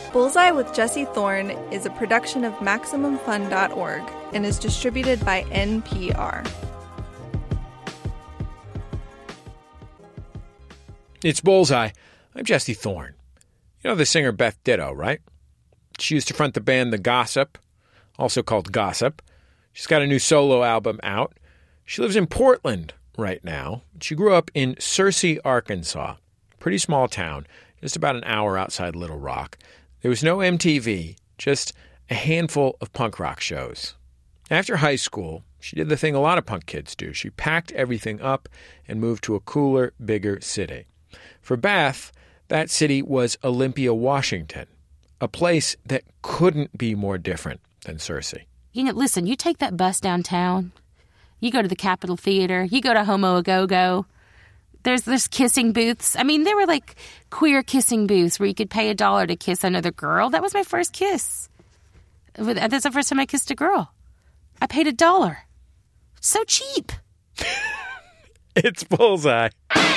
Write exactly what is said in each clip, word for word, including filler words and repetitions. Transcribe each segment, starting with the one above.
Bullseye with Jesse Thorne is a production of Maximum Fun dot org and is distributed by N P R. It's Bullseye. I'm Jesse Thorne. You know the singer Beth Ditto, right? She used to front the band The Gossip, also called Gossip. She's got a new solo album out. She lives in Portland right now. She grew up in Searcy, Arkansas, pretty small town, just about an hour outside Little Rock. There was no M T V, just a handful of punk rock shows. After high school, she did the thing a lot of punk kids do. She packed everything up and moved to a cooler, bigger city. For Beth, that city was Olympia, Washington, a place that couldn't be more different than Searcy. You know, listen, you take that bus downtown, you go to the Capitol Theater, you go to Homo A Go-Go, there's there's kissing booths. I mean, there were like queer kissing booths where you could pay a dollar to kiss another girl. That was my first kiss. That's the first time I kissed a girl. I paid a dollar. So cheap. It's Bullseye.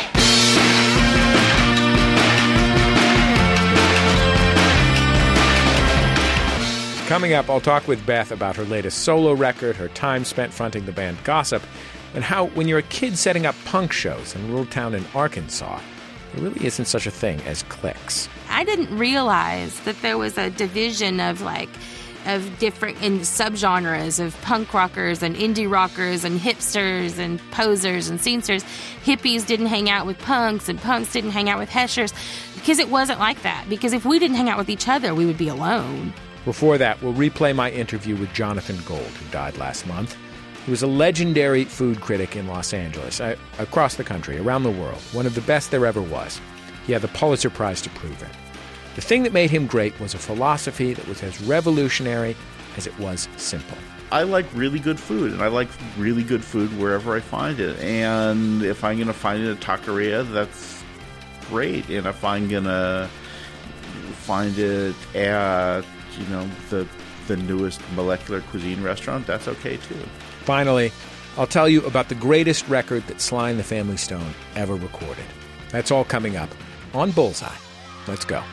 Coming up, I'll talk with Beth about her latest solo record, her time spent fronting the band Gossip, and how when you're a kid setting up punk shows in a little town in Arkansas, there really isn't such a thing as cliques. I didn't realize that there was a division of like of different in subgenres of punk rockers and indie rockers and hipsters and posers and scenesters. Hippies didn't hang out with punks and punks didn't hang out with heshers because it wasn't like that. Because if we didn't hang out with each other, we would be alone. Before that, we'll replay my interview with Jonathan Gold, who died last month. He was a legendary food critic in Los Angeles, uh, across the country, around the world, one of the best there ever was. He had the Pulitzer Prize to prove it. The thing that made him great was a philosophy that was as revolutionary as it was simple. I like really good food, and I like really good food wherever I find it. And if I'm going to find it at a taqueria, that's great. And if I'm going to find it at, you know, the the newest molecular cuisine restaurant, that's okay too. Finally, I'll tell you about the greatest record that Sly and the Family Stone ever recorded. That's all coming up on Bullseye. Let's go.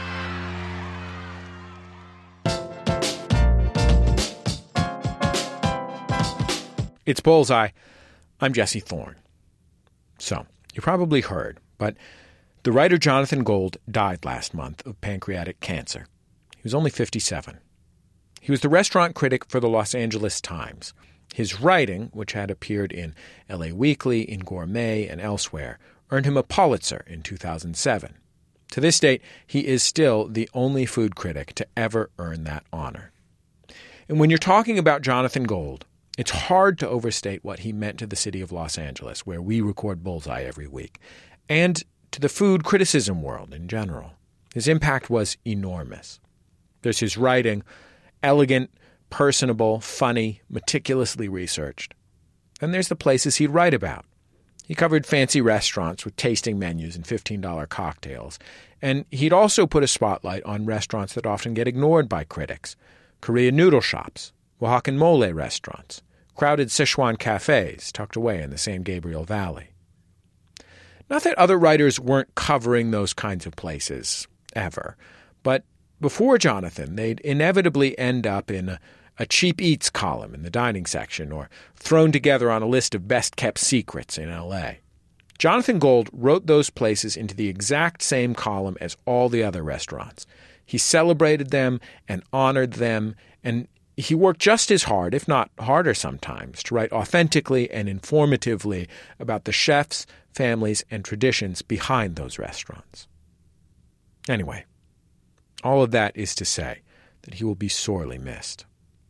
It's Bullseye. I'm Jesse Thorne. So, you probably heard, but the writer Jonathan Gold died last month of pancreatic cancer. He was only fifty-seven. He was the restaurant critic for the Los Angeles Times. His writing, which had appeared in L A Weekly, in Gourmet, and elsewhere, earned him a Pulitzer in two thousand seven. To this date, he is still the only food critic to ever earn that honor. And when you're talking about Jonathan Gold, it's hard to overstate what he meant to the city of Los Angeles, where we record Bullseye every week, and to the food criticism world in general. His impact was enormous. There's his writing, elegant, personable, funny, meticulously researched. And there's the places he'd write about. He covered fancy restaurants with tasting menus and fifteen dollar cocktails. And he'd also put a spotlight on restaurants that often get ignored by critics. Korean noodle shops, Oaxacan mole restaurants, crowded Sichuan cafes tucked away in the San Gabriel Valley. Not that other writers weren't covering those kinds of places, ever. But before Jonathan, they'd inevitably end up in a, a cheap eats column in the dining section or thrown together on a list of best-kept secrets in L A. Jonathan Gold wrote those places into the exact same column as all the other restaurants. He celebrated them and honored them, and he worked just as hard, if not harder sometimes, to write authentically and informatively about the chefs, families, and traditions behind those restaurants. Anyway, all of that is to say that he will be sorely missed.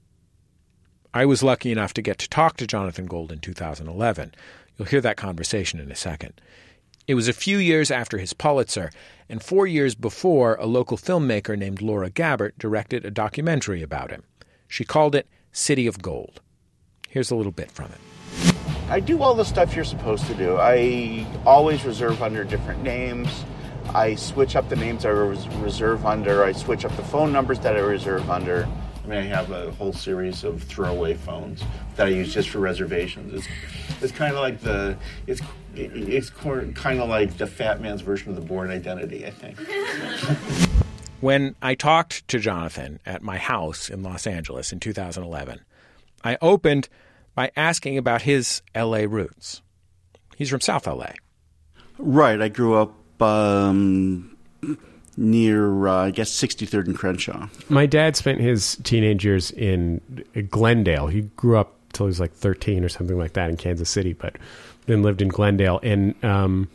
I was lucky enough to get to talk to Jonathan Gold in two thousand eleven. You'll hear that conversation in a second. It was a few years after his Pulitzer, and four years before a local filmmaker named Laura Gabbert directed a documentary about him. She called it City of Gold. Here's a little bit from it. I do all the stuff you're supposed to do. I always reserve under different names. I switch up the names I res- reserve under. I switch up the phone numbers that I reserve under. I mean, I have a whole series of throwaway phones that I use just for reservations. It's, it's kind of like the it's it's kind of like the fat man's version of the Bourne Identity, I think. When I talked to Jonathan at my house in Los Angeles in two thousand eleven, I opened by asking about his L A roots. He's from South L A. Right. I grew up um, near, uh, I guess, sixty-third and Crenshaw. My dad spent his teenage years in Glendale. He grew up till he was like thirteen or something like that in Kansas City, but then lived in Glendale. And um,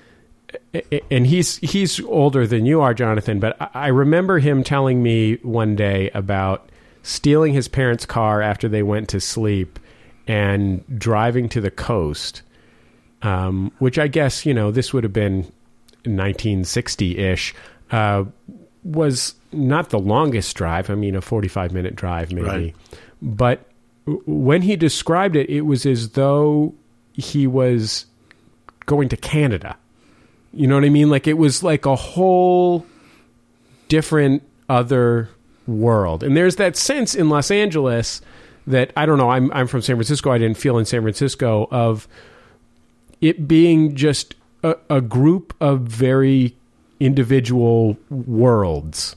and he's he's older than you are, Jonathan, but I remember him telling me one day about stealing his parents' car after they went to sleep and driving to the coast, um, which I guess, you know, this would have been nineteen sixty-ish, uh, was not the longest drive. I mean, a forty-five minute drive maybe. Right. But when he described it, it was as though he was going to Canada. You know what I mean? Like it was like a whole different other world. And there's that sense in Los Angeles that, I don't know, I'm I'm from San Francisco. I didn't feel in San Francisco of it being just a, a group of very individual worlds.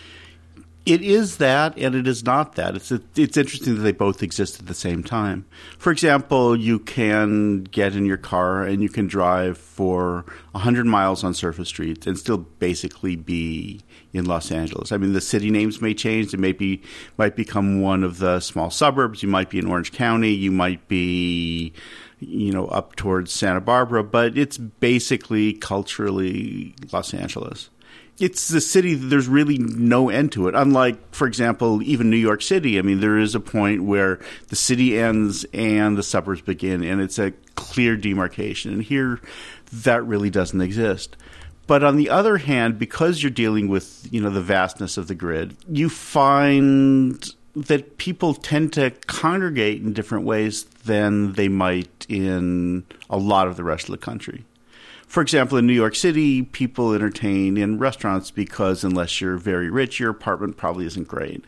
It is that, and it is not that. It's it's interesting that they both exist at the same time. For example, you can get in your car and you can drive for one hundred miles on surface streets and still basically be in Los Angeles. I mean, the city names may change. It may be, might become one of the small suburbs. You might be in Orange County. You might be, you know, up towards Santa Barbara. But it's basically culturally Los Angeles. It's the city, there's really no end to it. Unlike, for example, even New York City. I mean, there is a point where the city ends and the suburbs begin, and it's a clear demarcation. And here, that really doesn't exist. But on the other hand, because you're dealing with, you know, the vastness of the grid, you find that people tend to congregate in different ways than they might in a lot of the rest of the country. For example, in New York City, people entertain in restaurants because unless you're very rich, your apartment probably isn't great.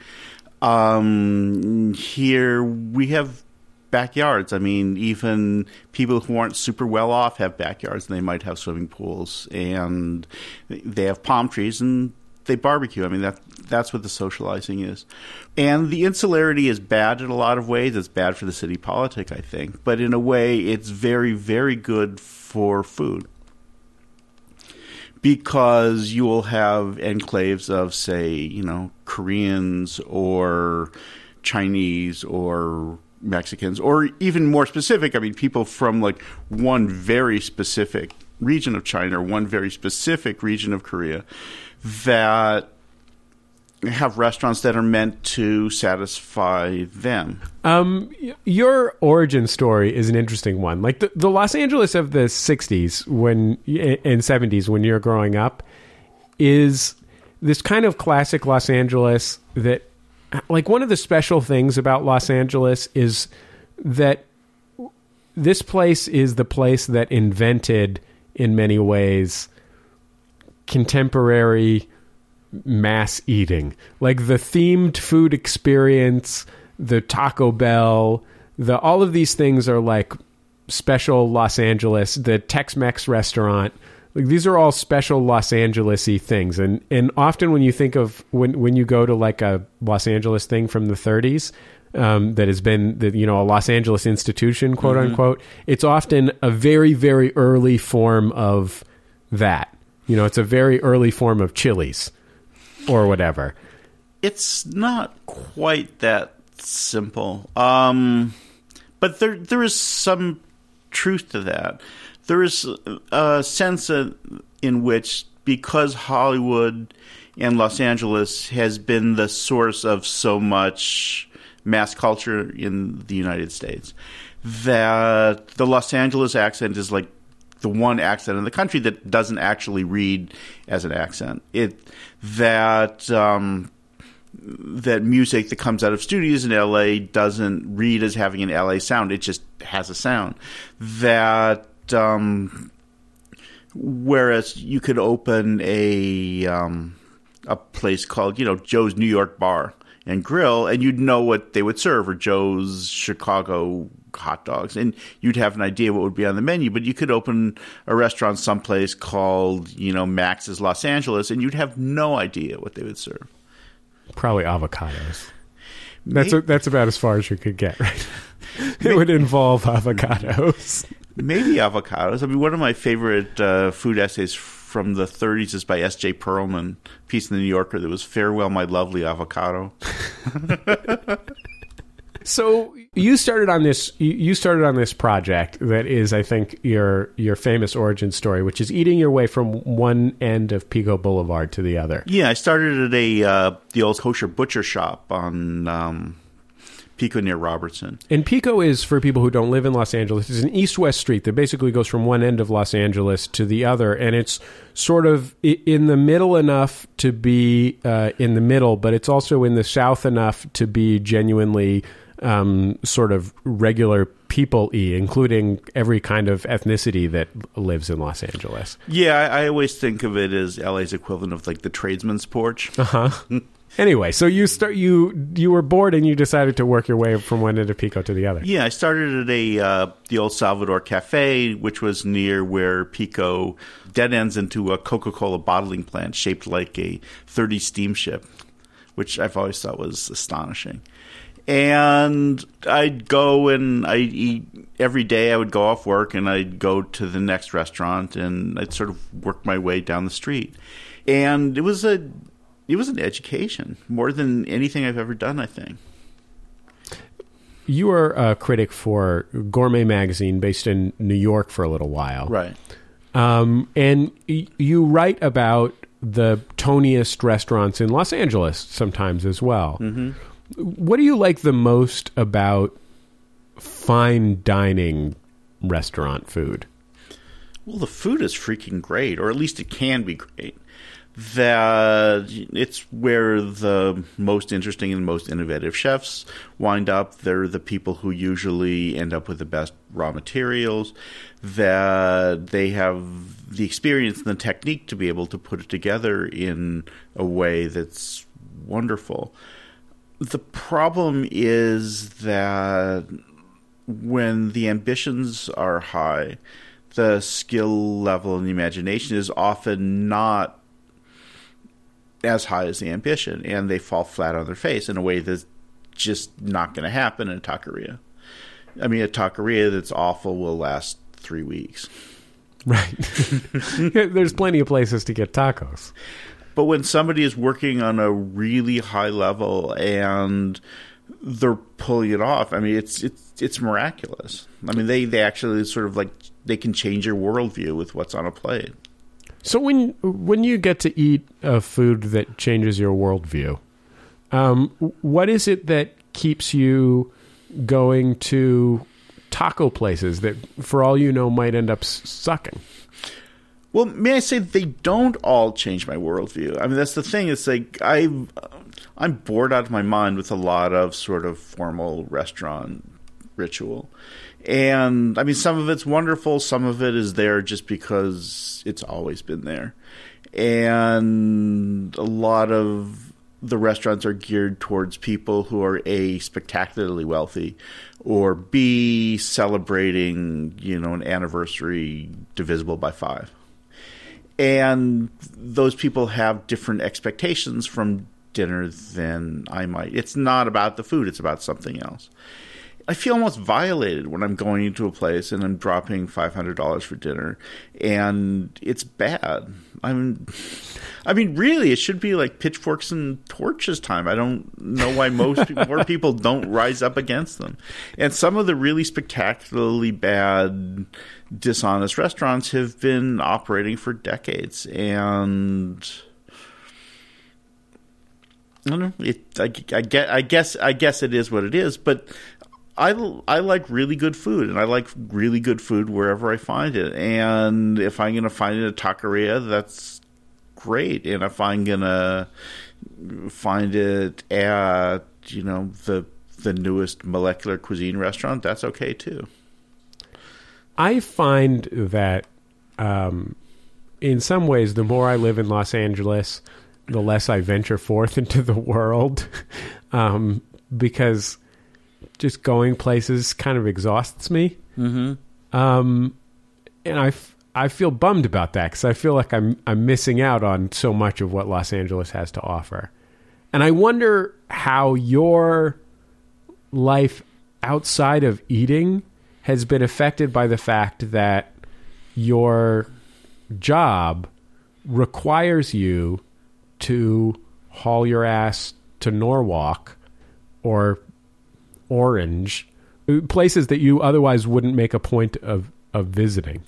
Um, here, we have backyards. I mean, even people who aren't super well off have backyards, and they might have swimming pools, and they have palm trees, and they barbecue. I mean, that that's what the socializing is. And the insularity is bad in a lot of ways. It's bad for the city politic, I think. But in a way, it's very, very good for food. Because you will have enclaves of, say, you know, Koreans or Chinese or Mexicans, or even more specific, I mean, people from like one very specific region of China or one very specific region of Korea that have restaurants that are meant to satisfy them. Um, your origin story is an interesting one. Like the, the Los Angeles of the sixties when and seventies when you're growing up is this kind of classic Los Angeles that, like, one of the special things about Los Angeles is that this place is the place that invented, in many ways, contemporary mass eating. Like the themed food experience, the Taco Bell, the all of these things are like special Los Angeles, the Tex-Mex restaurant. Like these are all special Los Angeles-y things. And and often when you think of when when you go to like a Los Angeles thing from the thirties, um, that has been the, you know, a Los Angeles institution, quote mm-hmm. unquote, it's often a very, very early form of that. You know, it's a very early form of Chili's. Or whatever. It's not quite that simple. Um, but there there is some truth to that. There is a sense in which, because Hollywood and Los Angeles has been the source of so much mass culture in the United States, that the Los Angeles accent is like the one accent in the country that doesn't actually read as an accent. It that um, that music that comes out of studios in L A doesn't read as having an L A sound. It just has a sound. That um, whereas you could open a um, a place called, you know, Joe's New York Bar and grill, and you'd know what they would serve, or Joe's Chicago hot dogs, and you'd have an idea what would be on the menu. But you could open a restaurant someplace called, you know, Max's Los Angeles, and you'd have no idea what they would serve. Probably avocados. That's a, that's about as far as you could get, right? It Maybe. would involve avocados. Maybe avocados. I mean, one of my favorite uh, food essays from the thirties is by S J Perlman, piece in the New Yorker that was "Farewell, My Lovely Avocado." So you started on this. You started on this project that is, I think, your your famous origin story, which is eating your way from one end of Pico Boulevard to the other. Yeah, I started at a uh, the old kosher butcher shop on um, Pico near Robertson. And Pico is, for people who don't live in Los Angeles, is an east-west street that basically goes from one end of Los Angeles to the other, and it's sort of in the middle enough to be uh, in the middle, but it's also in the south enough to be genuinely Um, sort of regular people-y, including every kind of ethnicity that lives in Los Angeles. Yeah, I, I always think of it as L A's equivalent of like the tradesman's porch. Uh-huh. Anyway, so you start you you were bored and you decided to work your way from one end of Pico to the other. Yeah, I started at a uh, the old Salvador Cafe, which was near where Pico dead ends into a Coca-Cola bottling plant shaped like a thirties steamship, which I've always thought was astonishing. And I'd go and I'd eat every day. I would go off work and I'd go to the next restaurant and I'd sort of work my way down the street. And it was a it was an education more than anything I've ever done, I think. You were a critic for Gourmet Magazine based in New York for a little while. Right. Um, and y- you write about the toniest restaurants in Los Angeles sometimes as well. Mm-hmm. What do you like the most about fine dining restaurant food? Well, the food is freaking great, or at least it can be great. That it's where the most interesting and most innovative chefs wind up. They're the people who usually end up with the best raw materials. That they have the experience and the technique to be able to put it together in a way that's wonderful. The problem is that when the ambitions are high, the skill level and the imagination is often not as high as the ambition, and they fall flat on their face in a way that's just not going to happen in a taqueria. I mean, a taqueria that's awful will last three weeks. Right. There's plenty of places to get tacos. But when somebody is working on a really high level and they're pulling it off, I mean, it's it's it's miraculous. I mean, they, they actually sort of like, they can change your worldview with what's on a plate. So when when you get to eat a food that changes your worldview, um, what is it that keeps you going to taco places that, for all you know, might end up sucking? Well, may I say they don't all change my worldview. I mean, that's the thing. It's like I, I'm bored out of my mind with a lot of sort of formal restaurant ritual. And, I mean, some of it's wonderful. Some of it is there just because it's always been there. And a lot of the restaurants are geared towards people who are, A, spectacularly wealthy, or B, celebrating, you know, an anniversary divisible by five. And those people have different expectations from dinner than I might. It's not about the food. It's about something else. I feel almost violated when I'm going into a place and I'm dropping five hundred dollars for dinner, and it's bad. I'm, I mean, really, it should be like pitchforks and torches time. I don't know why most more people don't rise up against them. And some of the really spectacularly bad, dishonest restaurants have been operating for decades, and I don't know. It, I, I, get, I guess, I guess it is what it is, but. I, I like really good food, and I like really good food wherever I find it. And if I'm going to find it at a taqueria, that's great. And if I'm going to find it at, you know, the the newest molecular cuisine restaurant, that's okay too. I find that um, in some ways, the more I live in Los Angeles, the less I venture forth into the world, um, because just going places kind of exhausts me. Mm-hmm. Um, and I, f- I feel bummed about that because I feel like I'm I'm missing out on so much of what Los Angeles has to offer. And I wonder how your life outside of eating has been affected by the fact that your job requires you to haul your ass to Norwalk or Orange, places that you otherwise wouldn't make a point of, of visiting.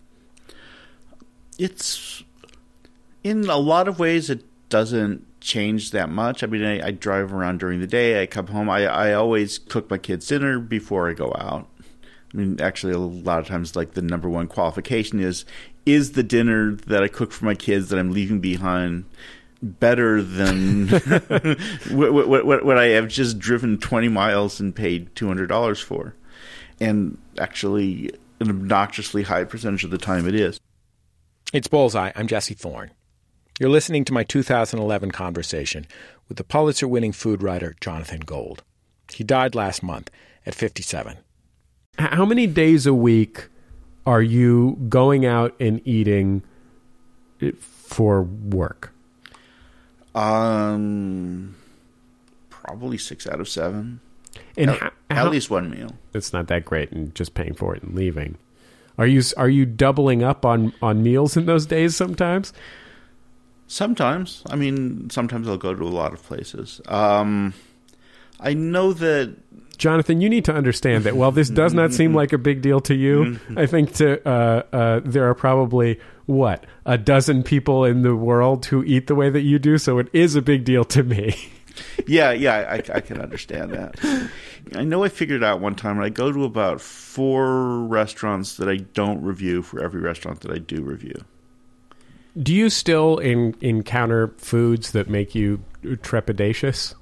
It's, in a lot of ways, it doesn't change that much. I mean, I, I drive around during the day. I come home. I, I always cook my kids' dinner before I go out. I mean, actually, a lot of times, like, the number one qualification is, is the dinner that I cook for my kids that I'm leaving behind better than what, what, what, what I have just driven twenty miles and paid two hundred dollars for? And actually, an obnoxiously high percentage of the time it is. It's Bullseye. I'm Jesse Thorne. You're listening to my two thousand eleven conversation with the Pulitzer-winning food writer Jonathan Gold. He died last month at fifty-seven. How many days a week are you going out and eating for work? Um, probably six out of seven. And at, how, at how, least one meal. It's not that great, and just paying for it and leaving. Are you are you doubling up on, on meals in those days sometimes? Sometimes. I mean, sometimes I'll go to a lot of places. Um, I know that... Jonathan, you need to understand that while this does not seem like a big deal to you, I think to uh, uh, there are probably, what, a dozen people in the world who eat the way that you do, so it is a big deal to me. Yeah, yeah, I, I can understand that. I know I figured out one time, and I go to about four restaurants that I don't review for every restaurant that I do review. Do you still in, encounter foods that make you trepidatious?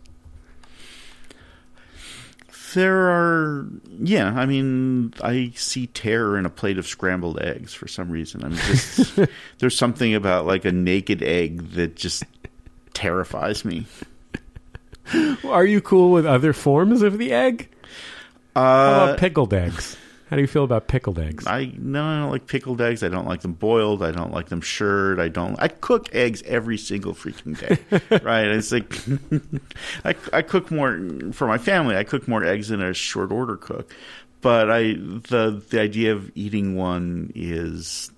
There are, yeah, I mean, I see terror in a plate of scrambled eggs for some reason. I'm just, there's something about like a naked egg that just terrifies me. Are you cool with other forms of the egg? Uh, How about pickled eggs? How do you feel about pickled eggs? I no, I don't like pickled eggs. I don't like them boiled. I don't like them shirred. I don't. I cook eggs every single freaking day, right? It's like I, I cook more for my family. I cook more eggs than a short order cook. But I the the idea of eating one is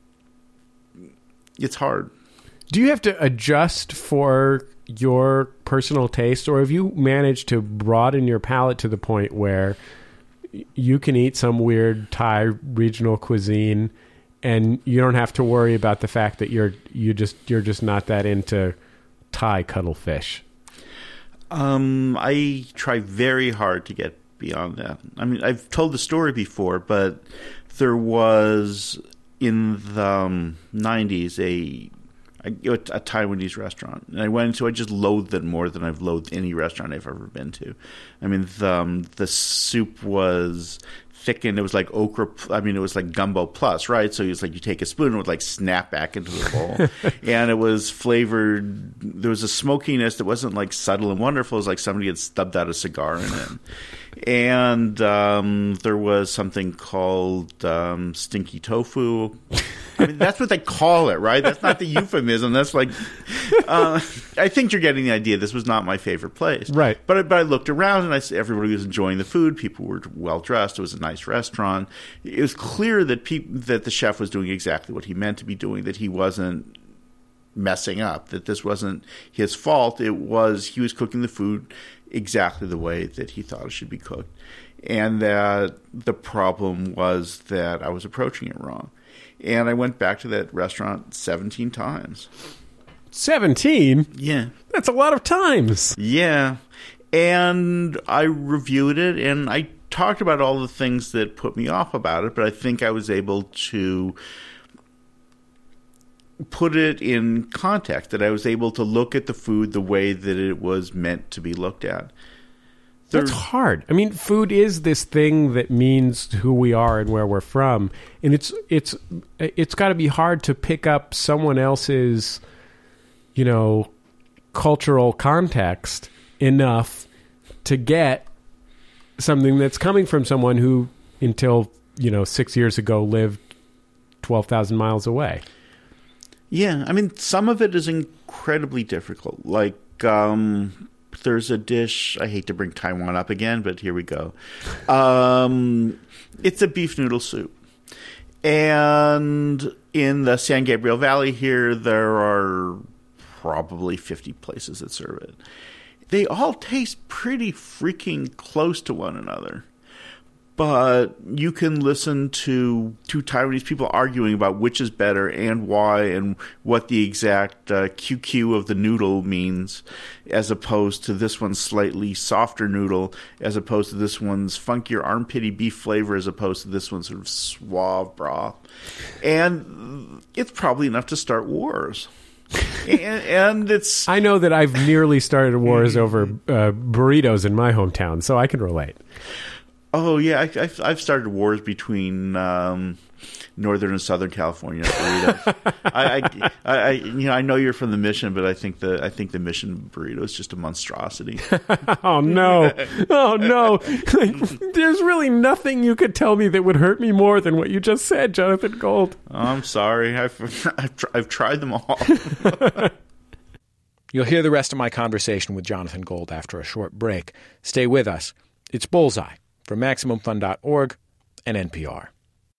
it's hard. Do you have to adjust for your personal taste, or have you managed to broaden your palate to the point where you can eat some weird Thai regional cuisine and you don't have to worry about the fact that you're you just you're just not that into Thai cuttlefish? Um, I try very hard to get beyond that. I mean, I've told the story before, but there was in the um, nineties a a Taiwanese restaurant, and I went into. I just loathed it more than I've loathed any restaurant I've ever been to. I mean, the, um, the soup was thickened. It was like okra. I mean, it was like gumbo plus, right? So it's like you take a spoon and it would like snap back into the bowl, and it was flavored. There was a smokiness that wasn't like subtle and wonderful. It was like somebody had stubbed out a cigar in it. And um, there was something called um, stinky tofu. I mean, that's what they call it, right? That's not the euphemism. That's like, uh, I think you're getting the idea. This was not my favorite place, right? But I, but I looked around and I said everybody was enjoying the food. People were well dressed. It was a nice restaurant. It was clear that peop- that the chef was doing exactly what he meant to be doing. That he wasn't messing up. That this wasn't his fault. It was he was cooking the food exactly the way that he thought it should be cooked. And that the problem was that I was approaching it wrong. And I went back to that restaurant seventeen times. seventeen? Yeah. That's a lot of times. Yeah. And I reviewed it, and I talked about all the things that put me off about it, but I think I was able to put it in context, that I was able to look at the food the way that it was meant to be looked at. There, That's hard. I mean, food is this thing that means who we are and where we're from, and it's it's it's got to be hard to pick up someone else's, you know, cultural context enough to get something that's coming from someone who, until, you know, six years ago, lived twelve thousand miles away. Yeah, I mean, some of it is incredibly difficult. Like, um, there's a dish, I hate to bring Taiwan up again, but here we go. Um, it's a beef noodle soup. And in the San Gabriel Valley here, there are probably fifty places that serve it. They all taste pretty freaking close to one another. But you can listen to two Taiwanese people arguing about which is better and why and what the exact uh, Q Q of the noodle means, as opposed to this one's slightly softer noodle, as opposed to this one's funkier armpity beef flavor, as opposed to this one's sort of suave broth. And it's probably enough to start wars. and, and it's... I know that I've nearly started wars over uh, burritos in my hometown, so I can relate. Oh yeah, I, I've, I've started wars between um, Northern and Southern California burritos. I, I, I, you know, I know you're from the Mission, but I think the I think the Mission burrito is just a monstrosity. Oh no, oh no! There's really nothing you could tell me that would hurt me more than what you just said, Jonathan Gold. Oh, I'm sorry, I've I've, tr- I've tried them all. You'll hear the rest of my conversation with Jonathan Gold after a short break. Stay with us. It's Bullseye from Maximum Fun dot org and N P R.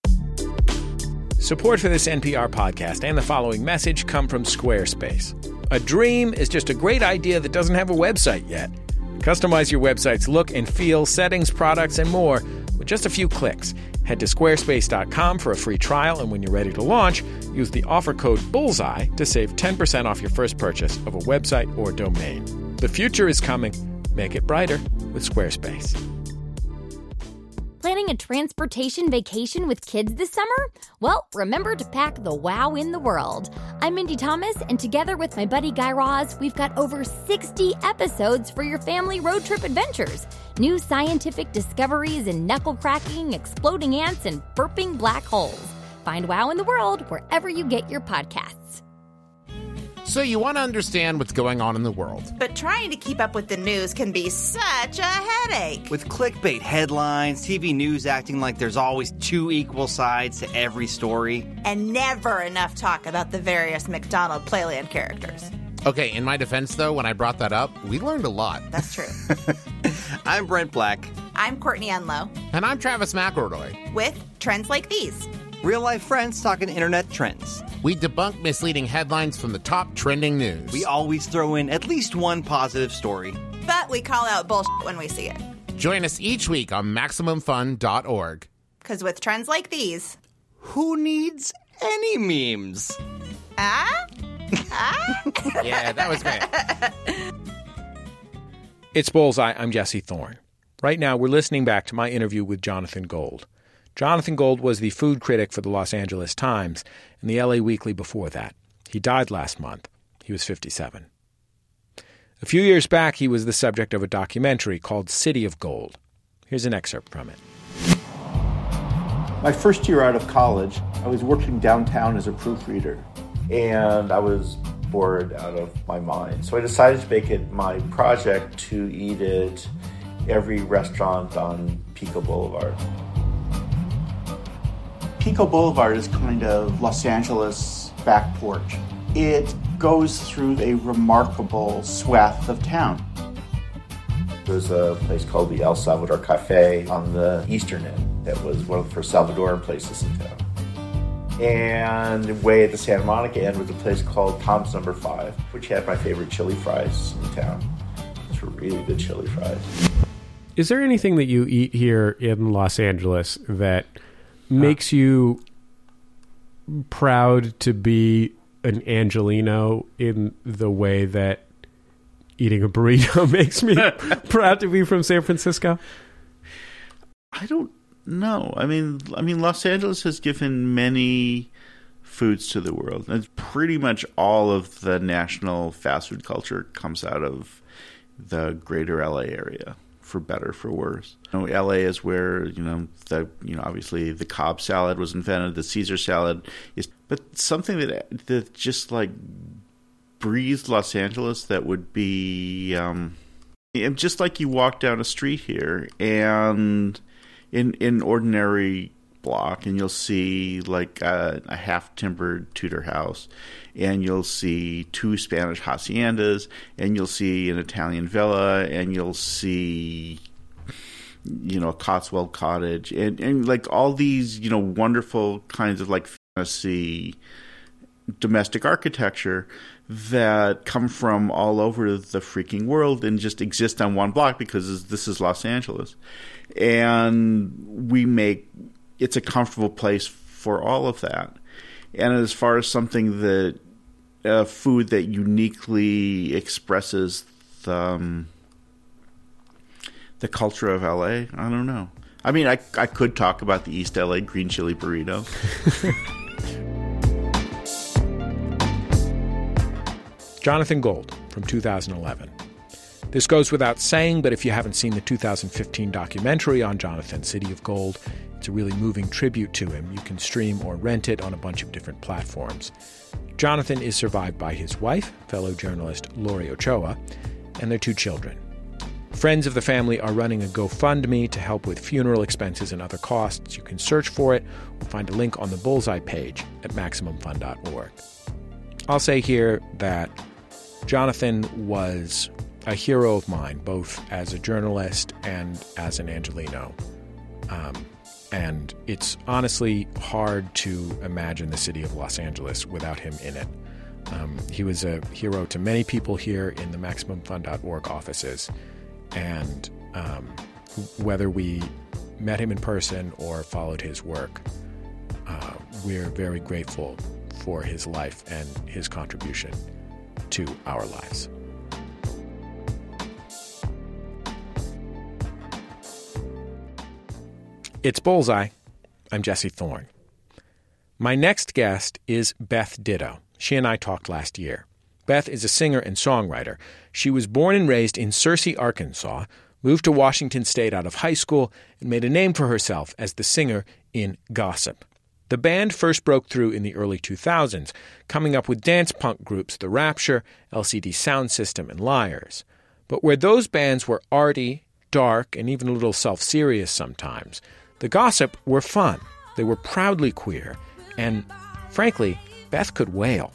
Support for this N P R podcast and the following message come from Squarespace. A dream is just a great idea that doesn't have a website yet. Customize your website's look and feel, settings, products, and more with just a few clicks. Head to squarespace dot com for a free trial, and when you're ready to launch, use the offer code BULLSEYE to save ten percent off your first purchase of a website or domain. The future is coming. Make it brighter with Squarespace. Planning a transportation vacation with kids this summer? Well, remember to pack the wow in the world. I'm Mindy Thomas, and together with my buddy Guy Raz, we've got over sixty episodes for your family road trip adventures. New scientific discoveries in knuckle-cracking, exploding ants, and burping black holes. Find wow in the world wherever you get your podcasts. So you want to understand what's going on in the world. But trying to keep up with the news can be such a headache. With clickbait headlines, T V news acting like there's always two equal sides to every story. And never enough talk about the various McDonald Playland characters. Okay, in my defense, though, when I brought that up, we learned a lot. That's true. I'm Brent Black. I'm Courtney Unlow. And I'm Travis McElroy. With Trends Like These. Real-life friends talking internet trends. We debunk misleading headlines from the top trending news. We always throw in at least one positive story. But we call out bullshit when we see it. Join us each week on Maximum Fun dot org. Because with trends like these... Who needs any memes? Ah? Ah? Yeah, that was great. It's Bullseye. I'm Jesse Thorne. Right now, we're listening back to my interview with Jonathan Gold. Jonathan Gold was the food critic for the Los Angeles Times and the L A Weekly before that. He died last month. He was fifty-seven. A few years back, he was the subject of a documentary called City of Gold. Here's an excerpt from it. My first year out of college, I was working downtown as a proofreader, and I was bored out of my mind. So I decided to make it my project to eat at every restaurant on Pico Boulevard. Pico Boulevard is kind of Los Angeles' back porch. It goes through a remarkable swath of town. There's a place called the El Salvador Cafe on the eastern end that was one of the first Salvadoran places in town. And way at the Santa Monica end was a place called Tom's Number Five, which had my favorite chili fries in town. Those were really good chili fries. Is there anything that you eat here in Los Angeles that makes you proud to be an Angelino in the way that eating a burrito makes me proud to be from San Francisco? I don't know. I mean, I mean, Los Angeles has given many foods to the world. And pretty much all of the national fast food culture comes out of the greater L A area. For better, for worse. You know, L A is where, you know, the, you know, obviously the Cobb salad was invented, the Caesar salad is, but something that, that just like breathed Los Angeles that would be um, just like you walk down a street here and in in ordinary block, and you'll see like a, a half-timbered Tudor house, and you'll see two Spanish haciendas, and you'll see an Italian villa, and you'll see, you know, a Cotswold cottage, and, and like all these, you know, wonderful kinds of like fantasy domestic architecture that come from all over the freaking world and just exist on one block because this is Los Angeles. And we make it's a comfortable place for all of that. And as far as something that, uh, food that uniquely expresses the, um, the culture of L A, I don't know. I mean, I, I could talk about the East L A green chili burrito. Jonathan Gold from two thousand eleven. This goes without saying, but if you haven't seen the two thousand fifteen documentary on Jonathan, City of Gold, it's a really moving tribute to him. You can stream or rent it on a bunch of different platforms. Jonathan is survived by his wife, fellow journalist Lori Ochoa, and their two children. Friends of the family are running a GoFundMe to help with funeral expenses and other costs. You can search for it or find a link on the Bullseye page at maximum fun dot org. I'll say here that Jonathan was a hero of mine, both as a journalist and as an Angelino. Um, and it's honestly hard to imagine the city of Los Angeles without him in it. Um, he was a hero to many people here in the maximum fun dot org offices. And um, whether we met him in person or followed his work, uh, we're very grateful for his life and his contribution to our lives. It's Bullseye. I'm Jesse Thorne. My next guest is Beth Ditto. She and I talked last year. Beth is a singer and songwriter. She was born and raised in Searcy, Arkansas, moved to Washington State out of high school, and made a name for herself as the singer in Gossip. The band first broke through in the early two thousands, coming up with dance punk groups The Rapture, L C D Sound System, and Liars. But where those bands were arty, dark, and even a little self-serious sometimes, the Gossip were fun. They were proudly queer, and, frankly, Beth could wail.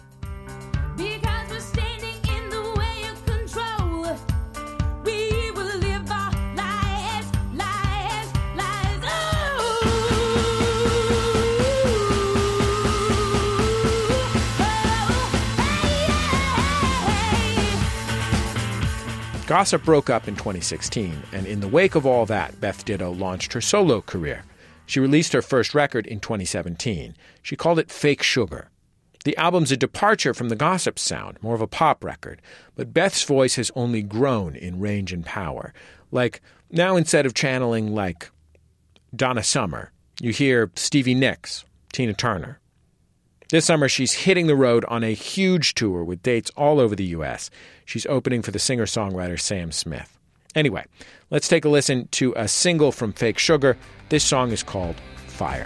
Gossip broke up in twenty sixteen, and in the wake of all that, Beth Ditto launched her solo career. She released her first record in twenty seventeen. She called it Fake Sugar. The album's a departure from the Gossip sound, more of a pop record, but Beth's voice has only grown in range and power. Like, now instead of channeling like Donna Summer, you hear Stevie Nicks, Tina Turner. This summer, she's hitting the road on a huge tour with dates all over the U S. She's opening for the singer-songwriter Sam Smith. Anyway, let's take a listen to a single from Fake Sugar. This song is called Fire.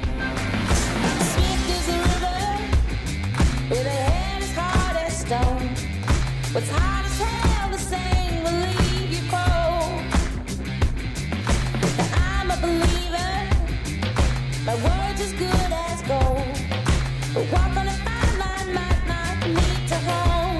Swift as a river, with a head as hard as stone. What's hard as hell, the same will leave you cold. I'm a believer, my word's as good as gold. But walk on a fine line might not lead to home.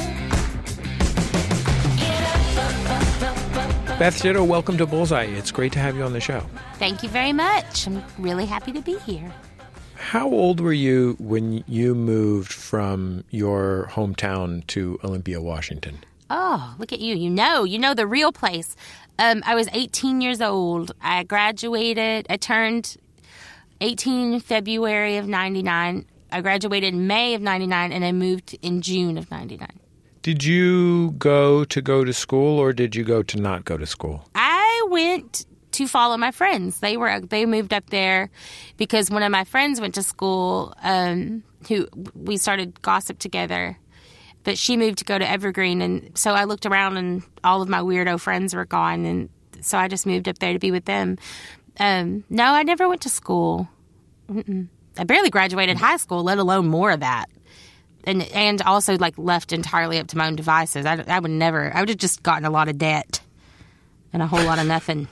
Get up, up, up, up, up. Beth Ditto, welcome to Bullseye. It's great to have you on the show. Thank you very much. I'm really happy to be here. How old were you when you moved from your hometown to Olympia, Washington? Oh, look at you. You know. You know the real place. Um, I was eighteen years old. I graduated. I turned eighteen in February of ninety-nine. I graduated in May of ninety-nine, and I moved in June of ninety-nine. Did you go to go to school, or did you go to not go to school? I went to follow my friends. They were they moved up there because one of my friends went to school. Um, who we started Gossip together, but she moved to go to Evergreen, and so I looked around, and all of my weirdo friends were gone, and so I just moved up there to be with them. Um, no, I never went to school. Mm-mm. I barely graduated high school, let alone more of that. and and also like left entirely up to my own devices. I, I would never. I would have just gotten a lot of debt and a whole lot of nothing.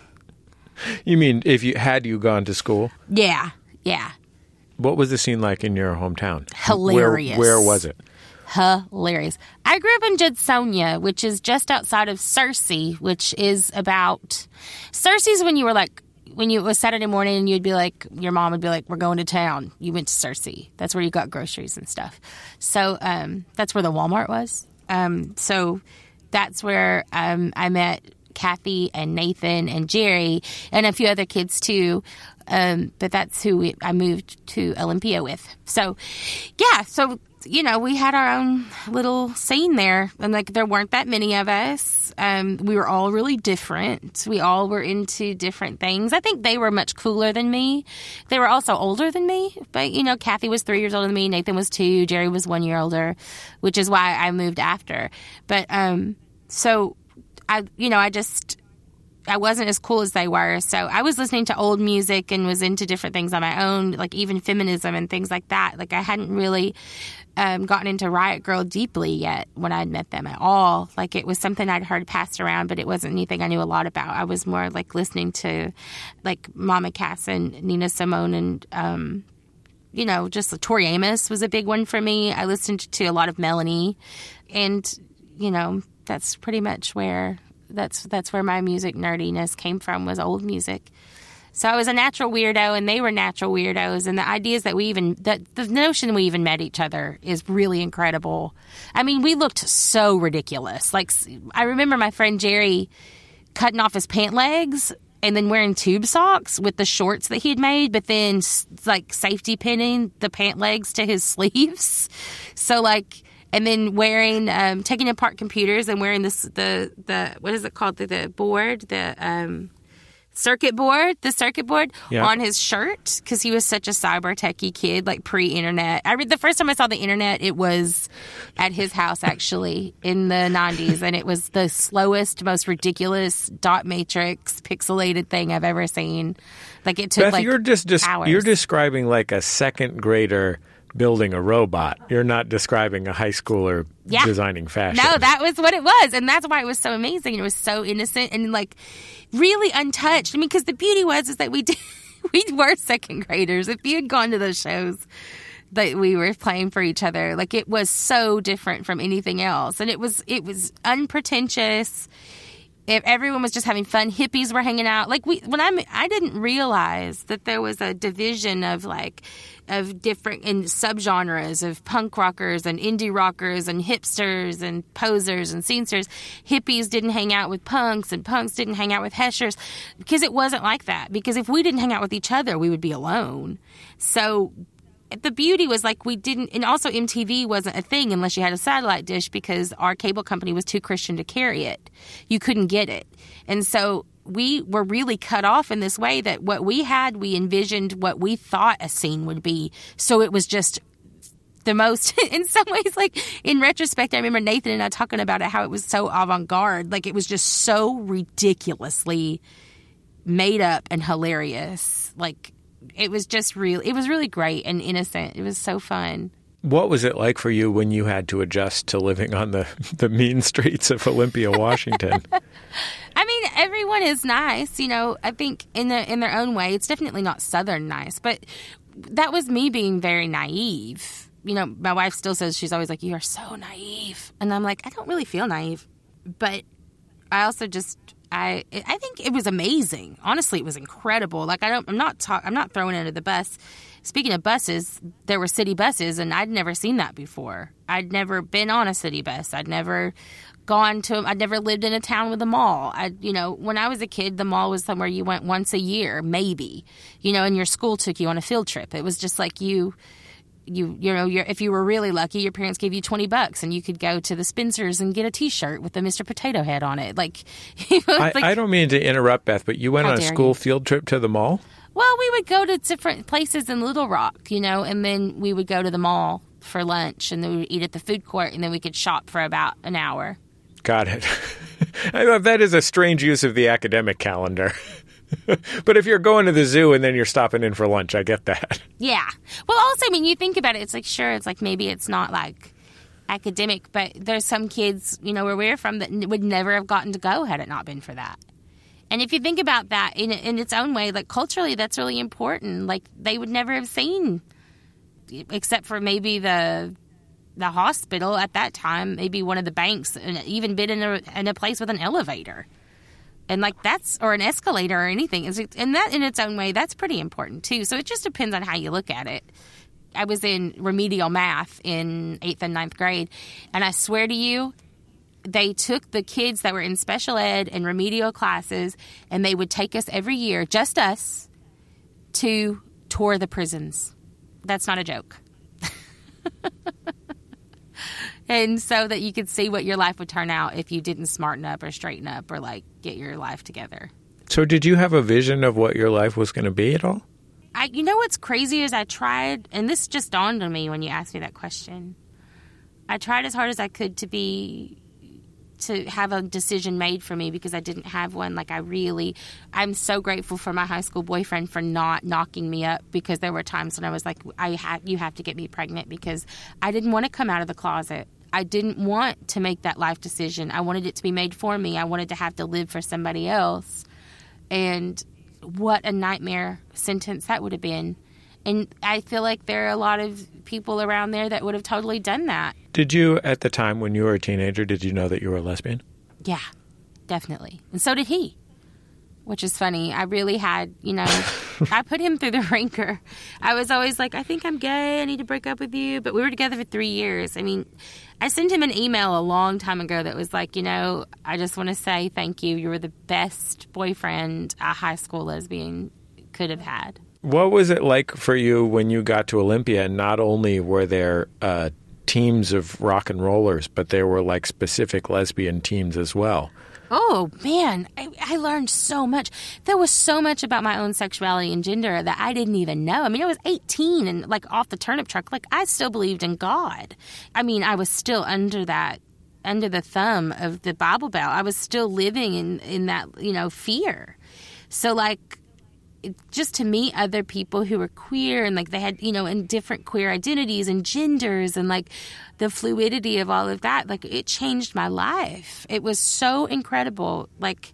You mean if you had you gone to school? Yeah, yeah. What was the scene like in your hometown? Hilarious. Where, where was it? Hilarious. I grew up in Judsonia, which is just outside of Searcy, which is about... Searcy's when you were like... When you, it was Saturday morning and you'd be like... Your mom would be like, we're going to town. You went to Searcy. That's where you got groceries and stuff. So um, that's where the Walmart was. Um, so that's where um, I met Kathy and Nathan and Jerry and a few other kids too. Um, but that's who we, I moved to Olympia with. So, yeah, so, you know, we had our own little scene there. And, like, there weren't that many of us. Um, we were all really different. We all were into different things. I think they were much cooler than me. They were also older than me. But, you know, Kathy was three years older than me. Nathan was two. Jerry was one year older, which is why I moved after. But, um, so, I, you know, I just... I wasn't as cool as they were. So I was listening to old music and was into different things on my own, like even feminism and things like that. Like I hadn't really um, gotten into Riot Grrrl deeply yet when I'd met them at all. Like it was something I'd heard passed around, but it wasn't anything I knew a lot about. I was more like listening to like Mama Cass and Nina Simone and, um, you know, just Tori Amos was a big one for me. I listened to a lot of Melanie and, you know, that's pretty much where... That's that's where my music nerdiness came from, was old music. So I was a natural weirdo, and they were natural weirdos. And the ideas that we even, that the notion we even met each other is really incredible. I mean, we looked so ridiculous. Like, I remember my friend Jerry cutting off his pant legs and then wearing tube socks with the shorts that he had made, but then like safety pinning the pant legs to his sleeves. So like... And then wearing, um, taking apart computers and wearing this, the, the, what is it called? The, the board, the um, circuit board, the circuit board yeah. on his shirt because he was such a cyber techie kid, like pre-internet. I read the first time I saw the internet, it was at his house actually in the nineties, and it was the slowest, most ridiculous dot matrix pixelated thing I've ever seen. Like it took Beth, like you're just des- hours. You're describing like a second grader building a robot. You're not describing a high schooler yeah. designing fashion. No, that was what it was. And that's why it was so amazing. It was so innocent and like really untouched. I mean, because the beauty was is that we did, we were second graders. If you had gone to those shows that we were playing for each other, like it was so different from anything else. And it was, it was unpretentious. If everyone was just having fun, hippies were hanging out. Like we, when I, I didn't realize that there was a division of like, of different in subgenres of punk rockers and indie rockers and hipsters and posers and scenesters. Hippies didn't hang out with punks and punks didn't hang out with heshers because it wasn't like that. Because if we didn't hang out with each other, we would be alone. So the beauty was like we didn't, and also M T V wasn't a thing unless you had a satellite dish because our cable company was too Christian to carry it. You couldn't get it. And so we were really cut off in this way that what we had, we envisioned what we thought a scene would be. So it was just the most, in some ways, like in retrospect, I remember Nathan and I talking about it, how it was so avant-garde. Like it was just so ridiculously made up and hilarious. Like it was just real. It was really great and innocent. It was so fun. What was it like for you when you had to adjust to living on the, the mean streets of Olympia, Washington? I mean, everyone is nice, you know. I think in the in their own way, it's definitely not Southern nice, but that was me being very naive. You know, my wife still says, she's always like, "You are so naive," and I'm like, I don't really feel naive, but I also just I I think it was amazing. Honestly, it was incredible. Like I don't, I'm not talk, I'm not throwing it under the bus. Speaking of buses, there were city buses, and I'd never seen that before. I'd never been on a city bus. I'd never gone to, I'd never lived in a town with a mall. I, you know, when I was a kid, the mall was somewhere you went once a year, maybe, you know, and your school took you on a field trip. It was just like you, you, you know, you're, if you were really lucky, your parents gave you twenty bucks and you could go to the Spencer's and get a t-shirt with the Mister Potato Head on it. Like, it was I, like, I don't mean to interrupt, Beth, but you went How on a dare school you. field trip to the mall? Well, we would go to different places in Little Rock, you know, and then we would go to the mall for lunch, and then we would eat at the food court, and then we could shop for about an hour. Got it. I thought that is a strange use of the academic calendar. But if you're going to the zoo and then you're stopping in for lunch, I get that. Yeah. Well, also, I mean, you think about it, it's like, sure, it's like maybe it's not like academic, but there's some kids, you know, where we're from that would never have gotten to go had it not been for that. And if you think about that in in its own way, like culturally, that's really important. Like they would never have seen, except for maybe the the hospital at that time, maybe one of the banks, and even been in a in a place with an elevator, and like that's or an escalator or anything. And that in its own way, that's pretty important too. So it just depends on how you look at it. I was in remedial math in eighth and ninth grade, and I swear to you, they took the kids that were in special ed and remedial classes, and they would take us every year, just us, to tour the prisons. That's not a joke. And so that you could see what your life would turn out if you didn't smarten up or straighten up or, like, get your life together. So did you have a vision of what your life was going to be at all? I, you know what's crazy is I tried, and this just dawned on me when you asked me that question. I tried as hard as I could to be... to have a decision made for me because I didn't have one. Like I really, I'm so grateful for my high school boyfriend for not knocking me up, because there were times when I was like, I have, you have to get me pregnant, because I didn't want to come out of the closet. I didn't want to make that life decision. I wanted it to be made for me. I wanted to have to live for somebody else. And what a nightmare sentence that would have been. And I feel like there are a lot of people around there that would have totally done that. Did you, at the time when you were a teenager, did you know that you were a lesbian? Yeah, definitely. And so did he, which is funny. I really had, you know, I put him through the ringer. I was always like, I think I'm gay. I need to break up with you. But we were together for three years. I mean, I sent him an email a long time ago that was like, you know, I just want to say thank you. You were the best boyfriend a high school lesbian could have had. What was it like for you when you got to Olympia, and not only were there uh, teams of rock and rollers, but there were like specific lesbian teams as well? Oh, man, I, I learned so much. There was so much about my own sexuality and gender that I didn't even know. I mean, I was eighteen and like off the turnip truck. Like I still believed in God. I mean, I was still under that, under the thumb of the Bible Belt. I was still living in, in that, you know, fear. So like, just to meet other people who were queer and like they had, you know, and different queer identities and genders and like the fluidity of all of that, like it changed my life. It was so incredible. Like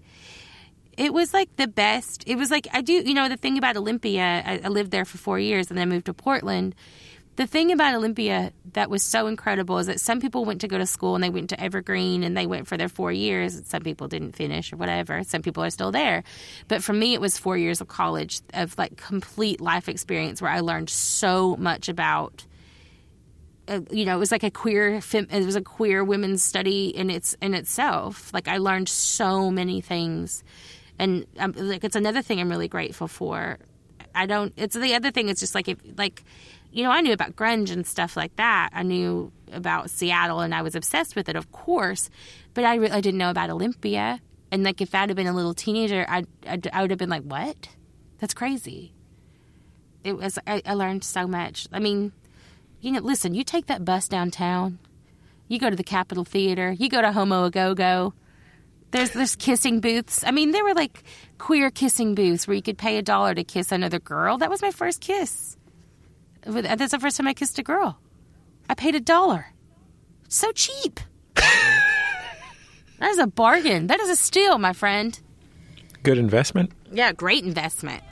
it was like the best. It was like, I do, you know, the thing about Olympia, I, I lived there for four years and then I moved to Portland. The thing about Olympia that was so incredible is that some people went to go to school and they went to Evergreen and they went for their four years. Some people didn't finish or whatever. Some people are still there. But for me, it was four years of college of like complete life experience where I learned so much about, uh, you know, it was like a queer, fem- it was a queer women's study in its in itself. Like I learned so many things. And um, like it's another thing I'm really grateful for. I don't, it's the other thing. It's just like, if like, you know, I knew about grunge and stuff like that. I knew about Seattle, and I was obsessed with it, of course. But I, re- I didn't know about Olympia. And, like, if I'd have been a little teenager, I'd, I'd, I would have been like, what? That's crazy. It was. I, I learned so much. I mean, you know, listen, you take that bus downtown. You go to the Capitol Theater. You go to Homo A Go-Go. There's, there's kissing booths. I mean, there were, like, queer kissing booths where you could pay a dollar to kiss another girl. That was my first kiss. That's the first time I kissed a girl. I paid a dollar. So cheap. That is a bargain. That is a steal, my friend. Good investment? Yeah, great investment.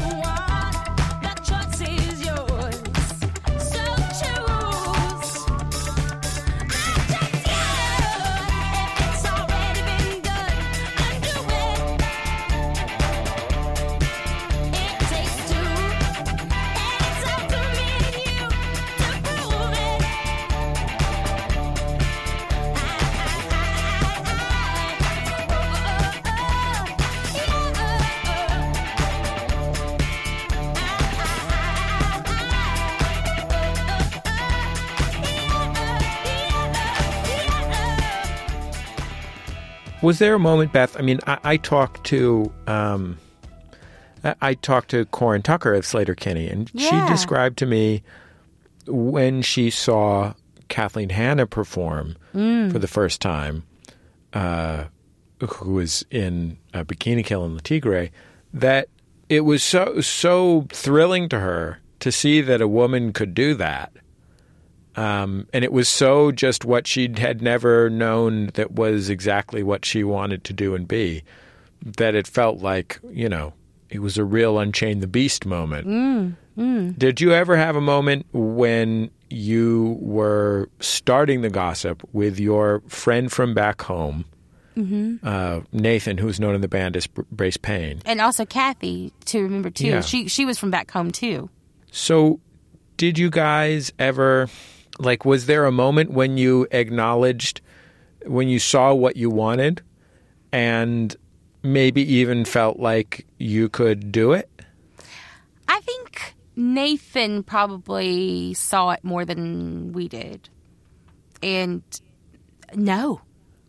Was there a moment, Beth? I mean, I, I talked to um, I, I talked to Corin Tucker of Sleater-Kinney, and Yeah. she described to me when she saw Kathleen Hanna perform Mm. for the first time, uh, who was in uh, Bikini Kill and Le Tigre, that it was so so thrilling to her to see that a woman could do that, Um, and it was so just what she had never known that was exactly what she wanted to do and be, that it felt like, you know, it was a real Unchain the Beast moment. Mm, mm. Did you ever have a moment when you were starting the gossip with your friend from back home, mm-hmm. uh, Nathan, who's known in the band as Brace Payne? And also Kathy, to remember, too. Yeah. She, she was from back home, too. So did you guys ever... Like, was there a moment when you acknowledged, when you saw what you wanted and maybe even felt like you could do it? I think Nathan probably saw it more than we did. And no.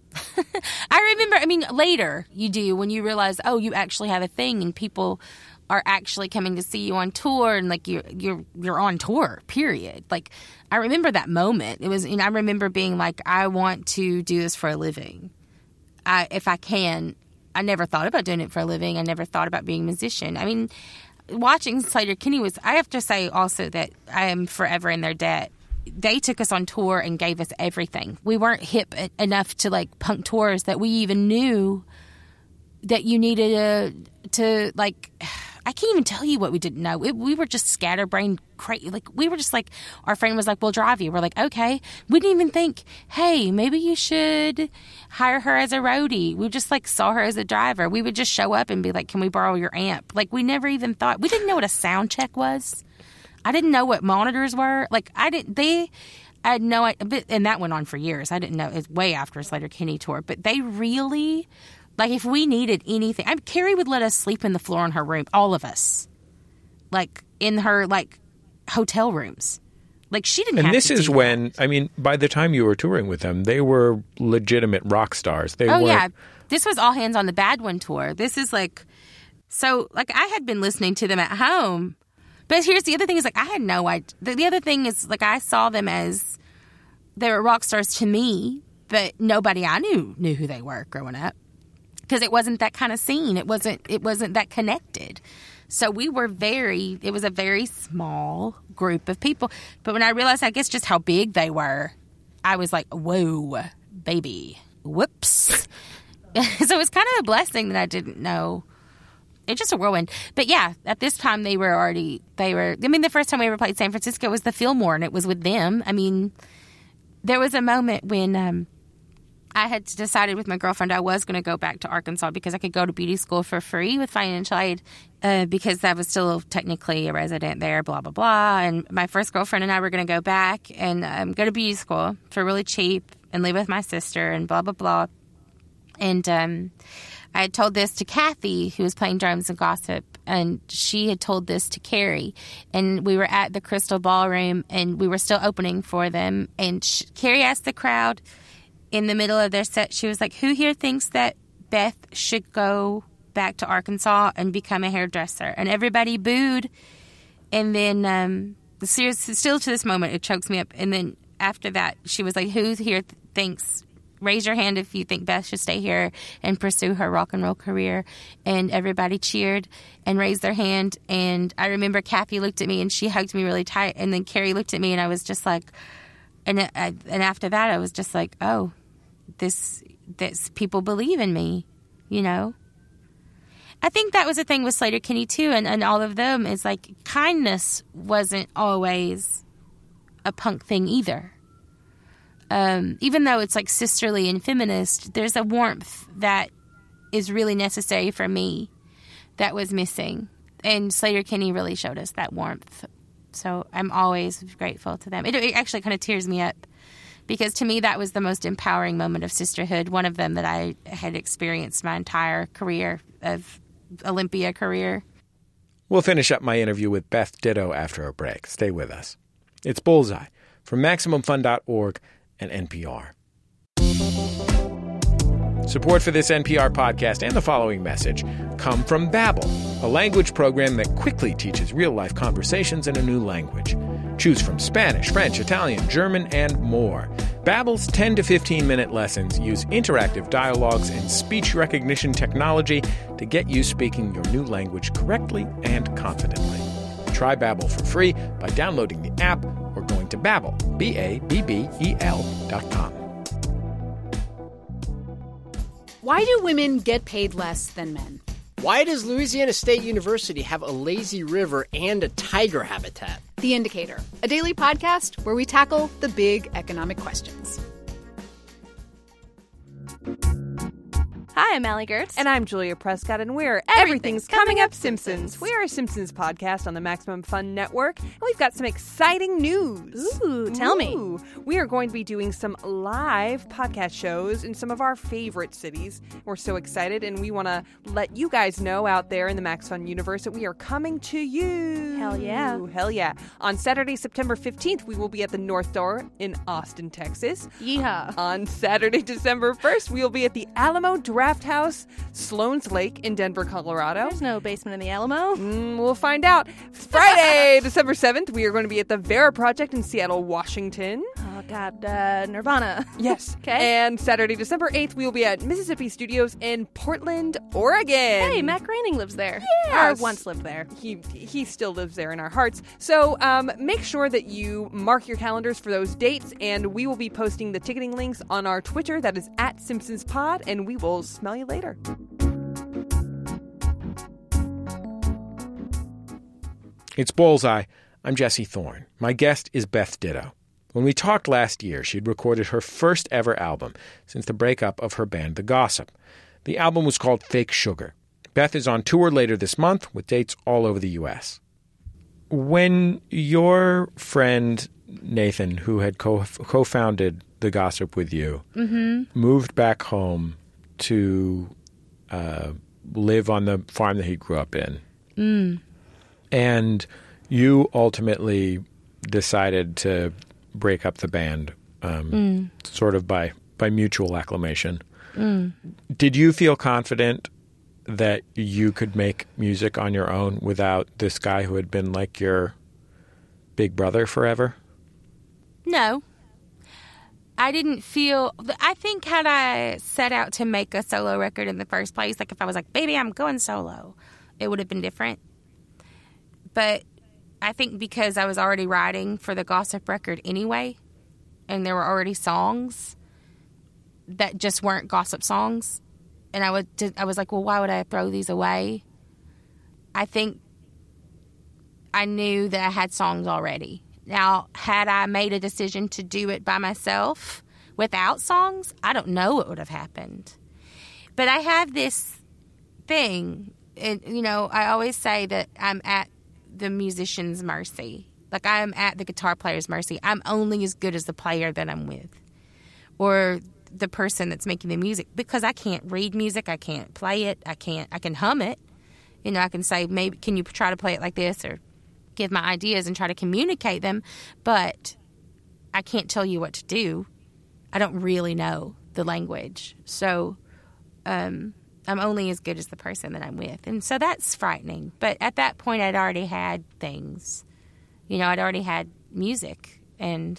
I remember, I mean, later you do when you realize, oh, you actually have a thing and people are actually coming to see you on tour, and like you're you're you're on tour, period. Like, I remember that moment. It was, you know, I remember being like, I want to do this for a living. I if I can. I never thought about doing it for a living. I never thought about being a musician. I mean, watching Sleater-Kinney was, I have to say also that I am forever in their debt. They took us on tour and gave us everything. We weren't hip enough to like punk tours that we even knew that you needed a, to like, I can't even tell you what we didn't know. It, we were just scatterbrained, crazy. Like, we were just like, our friend was like, we'll drive you. We're like, okay. We didn't even think, hey, maybe you should hire her as a roadie. We just like saw her as a driver. We would just show up and be like, can we borrow your amp? Like, we never even thought, we didn't know what a sound check was. I didn't know what monitors were. Like, I didn't, they, I had no idea. And that went on for years. I didn't know. It was way after Sleater-Kinney tour. But they really... Like, if we needed anything, I mean, Carrie would let us sleep in the floor in her room, all of us. Like, in her, like, hotel rooms. Like, she didn't and have to And this is do when, that. I mean, by the time you were touring with them, they were legitimate rock stars. They oh, weren't... yeah. This was All Hands on the Bad One tour. This is, like, so, like, I had been listening to them at home. But here's the other thing is, like, I had no idea. The, the other thing is, like, I saw them as, they were rock stars to me, but nobody I knew knew who they were growing up. Because it wasn't that kind of scene. It wasn't it wasn't that connected. So we were very, it was a very small group of people. But when I realized, I guess, just how big they were, I was like, whoa, baby. Whoops. So it was kind of a blessing that I didn't know. It's just a whirlwind. But yeah, at this time they were already, they were, I mean, the first time we ever played San Francisco was the Fillmore, and it was with them. I mean, there was a moment when, um, I had decided with my girlfriend I was going to go back to Arkansas because I could go to beauty school for free with financial aid uh, because I was still technically a resident there, blah, blah, blah. And my first girlfriend and I were going to go back and um, go to beauty school for really cheap and live with my sister and blah, blah, blah. And um, I had told this to Kathy, who was playing drums and gossip, and she had told this to Carrie. And we were at the Crystal Ballroom, and we were still opening for them. And she, Carrie asked the crowd, in the middle of their set, she was like, who here thinks that Beth should go back to Arkansas and become a hairdresser? And everybody booed. And then, um, still to this moment, it chokes me up. And then after that, she was like, who here th- thinks, raise your hand if you think Beth should stay here and pursue her rock and roll career. And everybody cheered and raised their hand. And I remember Kathy looked at me and she hugged me really tight. And then Carrie looked at me and I was just like, and, I, and after that, I was just like, oh, this, this people believe in me, you know? I think that was the thing with Sleater-Kinney too, and, and all of them is like kindness wasn't always a punk thing either. Um, even though it's like sisterly and feminist, there's a warmth that is really necessary for me that was missing. And Sleater-Kinney really showed us that warmth. So I'm always grateful to them. It, it actually kind of tears me up. Because to me, that was the most empowering moment of sisterhood, one of them that I had experienced my entire career of Olympia career. We'll finish up my interview with Beth Ditto after a break. Stay with us. It's Bullseye from Maximum Fun dot org and N P R. Support for this N P R podcast and the following message come from Babbel, a language program that quickly teaches real-life conversations in a new language. Choose from Spanish, French, Italian, German, and more. Babbel's ten to fifteen minute lessons use interactive dialogues and speech recognition technology to get you speaking your new language correctly and confidently. Try Babbel for free by downloading the app or going to to Babbel, B A B B E L dot com. Why do women get paid less than men? Why does Louisiana State University have a lazy river and a tiger habitat? The Indicator, a daily podcast where we tackle the big economic questions. Hi, I'm Allie Gertz. And I'm Julia Prescott, and we're Everything's Everything's Coming Coming Up Up Simpsons. Simpsons. We are a Simpsons podcast on the Maximum Fun Network, and we've got some exciting news. Ooh, tell me. Ooh. We are going to be doing some live podcast shows in some of our favorite cities. We're so excited, and we want to let you guys know out there in the Max Fun universe that we are coming to you. Hell yeah. Hell yeah. On Saturday, September fifteenth, we will be at the North Door in Austin, Texas. Yeehaw. On Saturday, December first, we will be at the Alamo Draft House, Sloan's Lake in Denver, Colorado. There's no basement in the Alamo. Mm, we'll find out. Friday, December seventh, we are going to be at the Vera Project in Seattle, Washington. Oh, God. Uh, Nirvana. Yes. Okay. And Saturday, December eighth, we will be at Mississippi Studios in Portland, Oregon. Hey, Matt Groening lives there. Yes. Or once lived there. He he still lives there in our hearts. So um, make sure that you mark your calendars for those dates, and we will be posting the ticketing links on our Twitter. That is at Simpsons Pod, and we will smell you later. It's Bullseye. I'm Jesse Thorne. My guest is Beth Ditto. When we talked last year, she'd recorded her first ever album since the breakup of her band, The Gossip. The album was called Fake Sugar. Beth is on tour later this month with dates all over the U S. When your friend Nathan, who had co- co-founded The Gossip with you, Mm-hmm. moved back home to uh, live on the farm that he grew up in, Mm. and you ultimately decided to break up the band, um, Mm. sort of by, by mutual acclamation. Mm. Did you feel confident that you could make music on your own without this guy who had been like your big brother forever? No. I didn't feel... I think had I set out to make a solo record in the first place, like if I was like, baby, I'm going solo, it would have been different. But I think because I was already writing for the Gossip record anyway, and there were already songs that just weren't Gossip songs, and I would, I was like, well, why would I throw these away? I think I knew that I had songs already. Now, had I made a decision to do it by myself without songs, I don't know what would have happened. But I have this thing, and, you know, I always say that I'm at the musician's mercy. Like, I'm at the guitar player's mercy. I'm only as good as the player that I'm with or the person that's making the music, because I can't read music. I can't play it. I can't, I can hum it. You know, I can say, maybe, can you try to play it like this, or give my ideas and try to communicate them, but I can't tell you what to do. I don't really know the language. So um, I'm only as good as the person that I'm with. And so that's frightening. But at that point, I'd already had things. You know, I'd already had music. And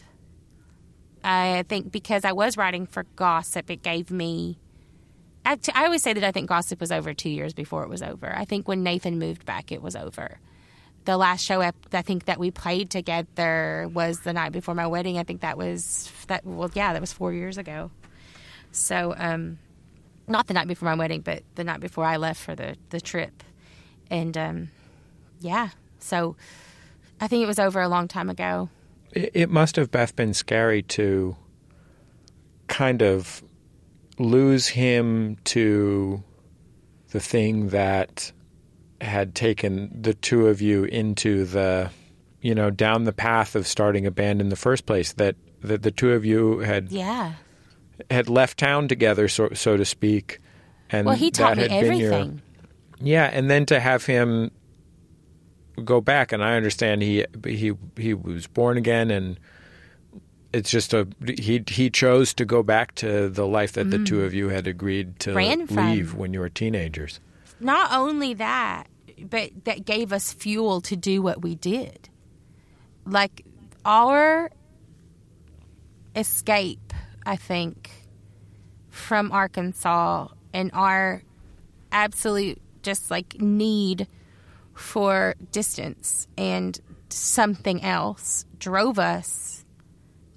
I think because I was writing for Gossip, it gave me... I, t- I always say that I think Gossip was over two years before it was over. I think when Nathan moved back, it was over. The last show I think that we played together was the night before my wedding. I think that was that. Well, yeah, that was four years ago. So, um, not the night before my wedding, but the night before I left for the, the trip. And um, yeah, so I think it was over a long time ago. It, it must have, Beth, been scary to kind of lose him to the thing that had taken the two of you into the, you know, down the path of starting a band in the first place, that, that the two of you had yeah. had left town together, so, so to speak. And well, he taught that me had everything. Been your, yeah, and then to have him go back, and I understand he he he was born again, and it's just a he he chose to go back to the life that mm. the two of you had agreed to Ran from. leave when you were teenagers. Not only that, but that gave us fuel to do what we did. Like, our escape, I think, from Arkansas and our absolute just like need for distance and something else drove us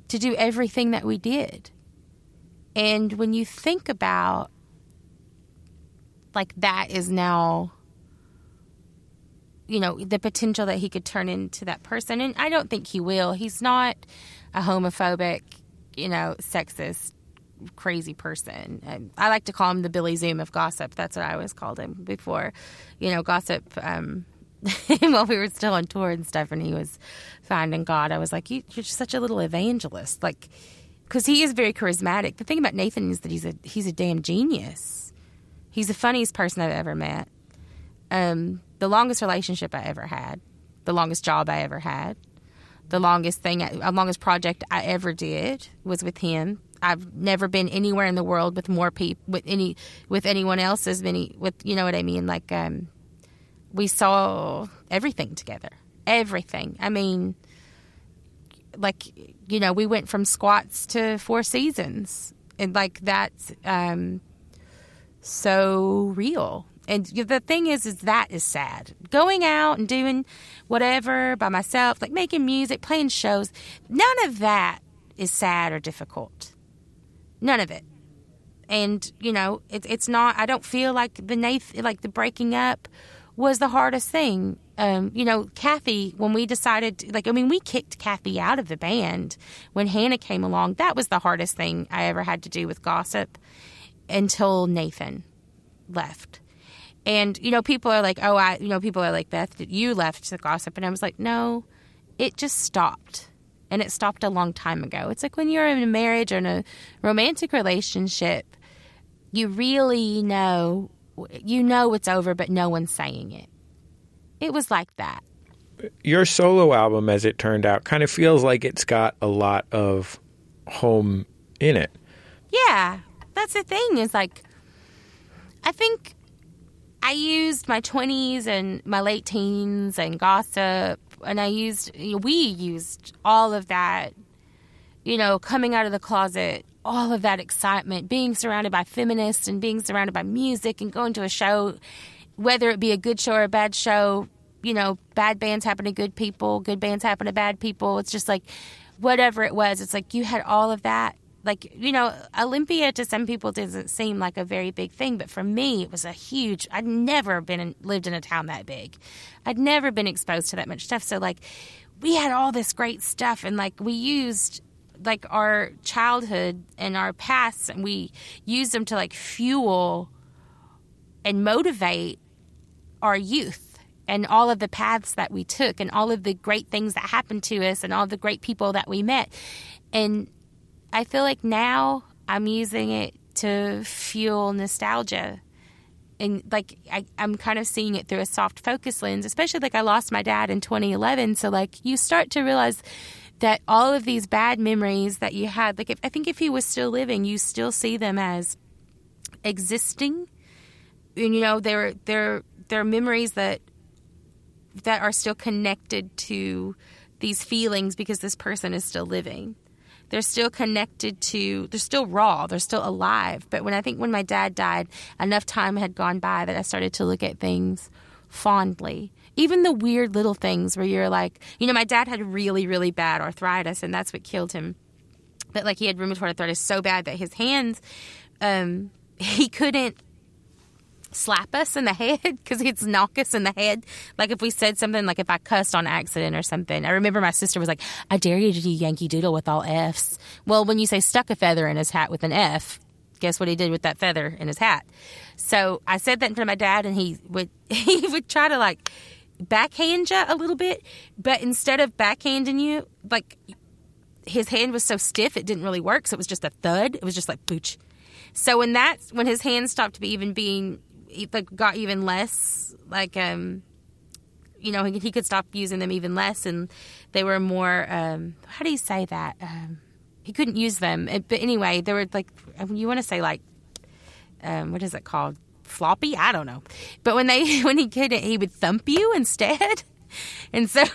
to do everything that we did. And when you think about, like, that is now, you know, the potential that he could turn into that person. And I don't think he will. He's not a homophobic, you know, sexist, crazy person. And I like to call him the Billy Zoom of gossip. That's what I always called him before, you know, gossip. Um, while we were still on tour and stuff, and he was finding God, I was like, you, you're such a little evangelist, like, because he is very charismatic. The thing about Nathan is that he's a he's a damn genius. He's the funniest person I've ever met. Um, the longest relationship I ever had, the longest job I ever had, the longest thing, the longest project I ever did was with him. I've never been anywhere in the world with more people, with any, with anyone else as many, with, you know what I mean? Like, um, we saw everything together. Everything. I mean, like, you know, we went from squats to Four Seasons. And, like, that's um, so real. And the thing is, is that is sad. Going out and doing whatever by myself, like making music, playing shows, none of that is sad or difficult. None of it. And, you know, it, it's not, I don't feel like the Nathan, like the breaking up was the hardest thing. Um, you know, Kathy, when we decided, to, like, I mean, we kicked Kathy out of the band when Hannah came along. That was the hardest thing I ever had to do with gossip until Nathan left. And, you know, people are like, oh, I, you know, people are like, Beth, you left the gossip. And I was like, no, it just stopped. And it stopped a long time ago. It's like when you're in a marriage or in a romantic relationship, you really know, you know it's over, but no one's saying it. It was like that. Your solo album, as it turned out, kind of feels like it's got a lot of home in it. Yeah, that's the thing. Is like, I think I used my twenties and my late teens and gossip, and I used, we used all of that, you know, coming out of the closet, all of that excitement, being surrounded by feminists and being surrounded by music and going to a show, whether it be a good show or a bad show. You know, bad bands happen to good people, good bands happen to bad people. It's just like, whatever it was, it's like you had all of that. Like, you know, Olympia to some people doesn't seem like a very big thing, but for me, it was a huge, I'd never been in, lived in a town that big. I'd never been exposed to that much stuff. So, like, we had all this great stuff, and, like, we used, like, our childhood and our past, and we used them to, like, fuel and motivate our youth. And all of the paths that we took and all of the great things that happened to us and all the great people that we met. And I feel like now I'm using it to fuel nostalgia. And, like, I, I'm kind of seeing it through a soft focus lens, especially, like, I lost my dad in twenty eleven. So, like, you start to realize that all of these bad memories that you had, like, if, I think if he was still living, you still see them as existing. And, you know, they're, they're, they're memories that, that are still connected to these feelings because this person is still living. They're still connected to, they're still raw, they're still alive. But when I think when my dad died, enough time had gone by that I started to look at things fondly. Even the weird little things where you're like, you know, my dad had really, really bad arthritis, and that's what killed him. But, like, he had rheumatoid arthritis so bad that his hands, um, he couldn't slap us in the head because he'd knock us in the head. Like, if we said something, like if I cussed on accident or something. I remember my sister was like, I dare you to do Yankee Doodle with all F's. Well, when you say stuck a feather in his hat with an F, guess what he did with that feather in his hat? So I said that in front of my dad, and he would he would try to, like, backhand you a little bit, but instead of backhanding you, like, his hand was so stiff it didn't really work, so it was just a thud. It was just like booch. So when that when his hands stopped be even being like got even less, like, um, you know, he, he could stop using them even less, and they were more, um, how do you say that? Um, he couldn't use them. It, but anyway, they were like, you want to say like, um, what is it called? Floppy? I don't know. But when they, when he couldn't, he would thump you instead. And so,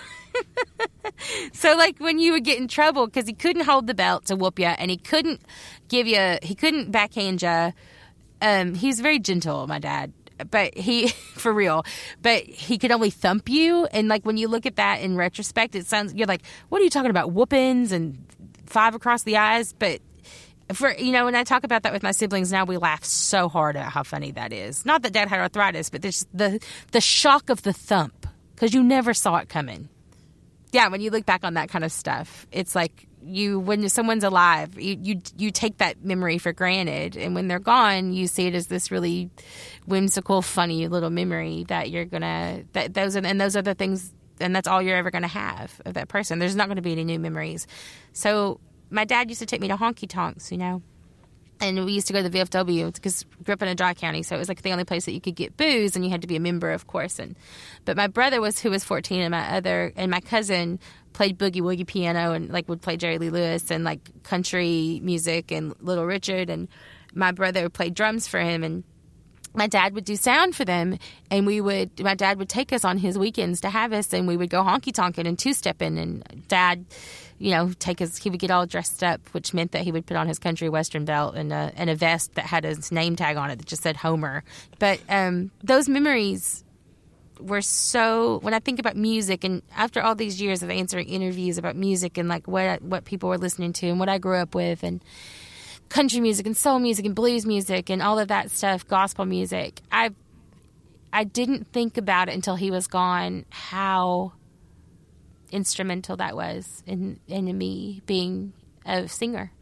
so like when you would get in trouble because he couldn't hold the belt to whoop you, and he couldn't give you, he couldn't backhand you. Um, he was very gentle, my dad, but he, for real, but he could only thump you. And, like, when you look at that in retrospect, it sounds, you're like, what are you talking about? Whoopings and five across the eyes, but for, you know, when I talk about that with my siblings now, we laugh so hard at how funny that is. Not that Dad had arthritis, but there's the, the shock of the thump, because you never saw it coming. Yeah, when you look back on that kind of stuff, it's like you, when someone's alive, you, you you take that memory for granted, and when they're gone, you see it as this really whimsical, funny little memory that you're gonna that those are, and those are the things, and that's all you're ever gonna have of that person. There's not gonna be any new memories. So my dad used to take me to honky tonks, you know. And we used to go to the V F W because we grew up in a dry county, so it was like the only place that you could get booze, and you had to be a member, of course. And but my brother was who was fourteen, and my other and my cousin played boogie woogie piano and like would play Jerry Lee Lewis and like country music and Little Richard. And my brother played drums for him, and my dad would do sound for them. And we would my dad would take us on his weekends to have us, and we would go honky tonking and two stepping. And Dad, you know, take his, he would get all dressed up, which meant that he would put on his country western belt and a, and a vest that had his name tag on it that just said Homer. But um, those memories were so, when I think about music, and after all these years of answering interviews about music and like what what people were listening to and what I grew up with, and country music and soul music and blues music and all of that stuff, gospel music, I I didn't think about it until he was gone, how instrumental that was in, in me being a singer.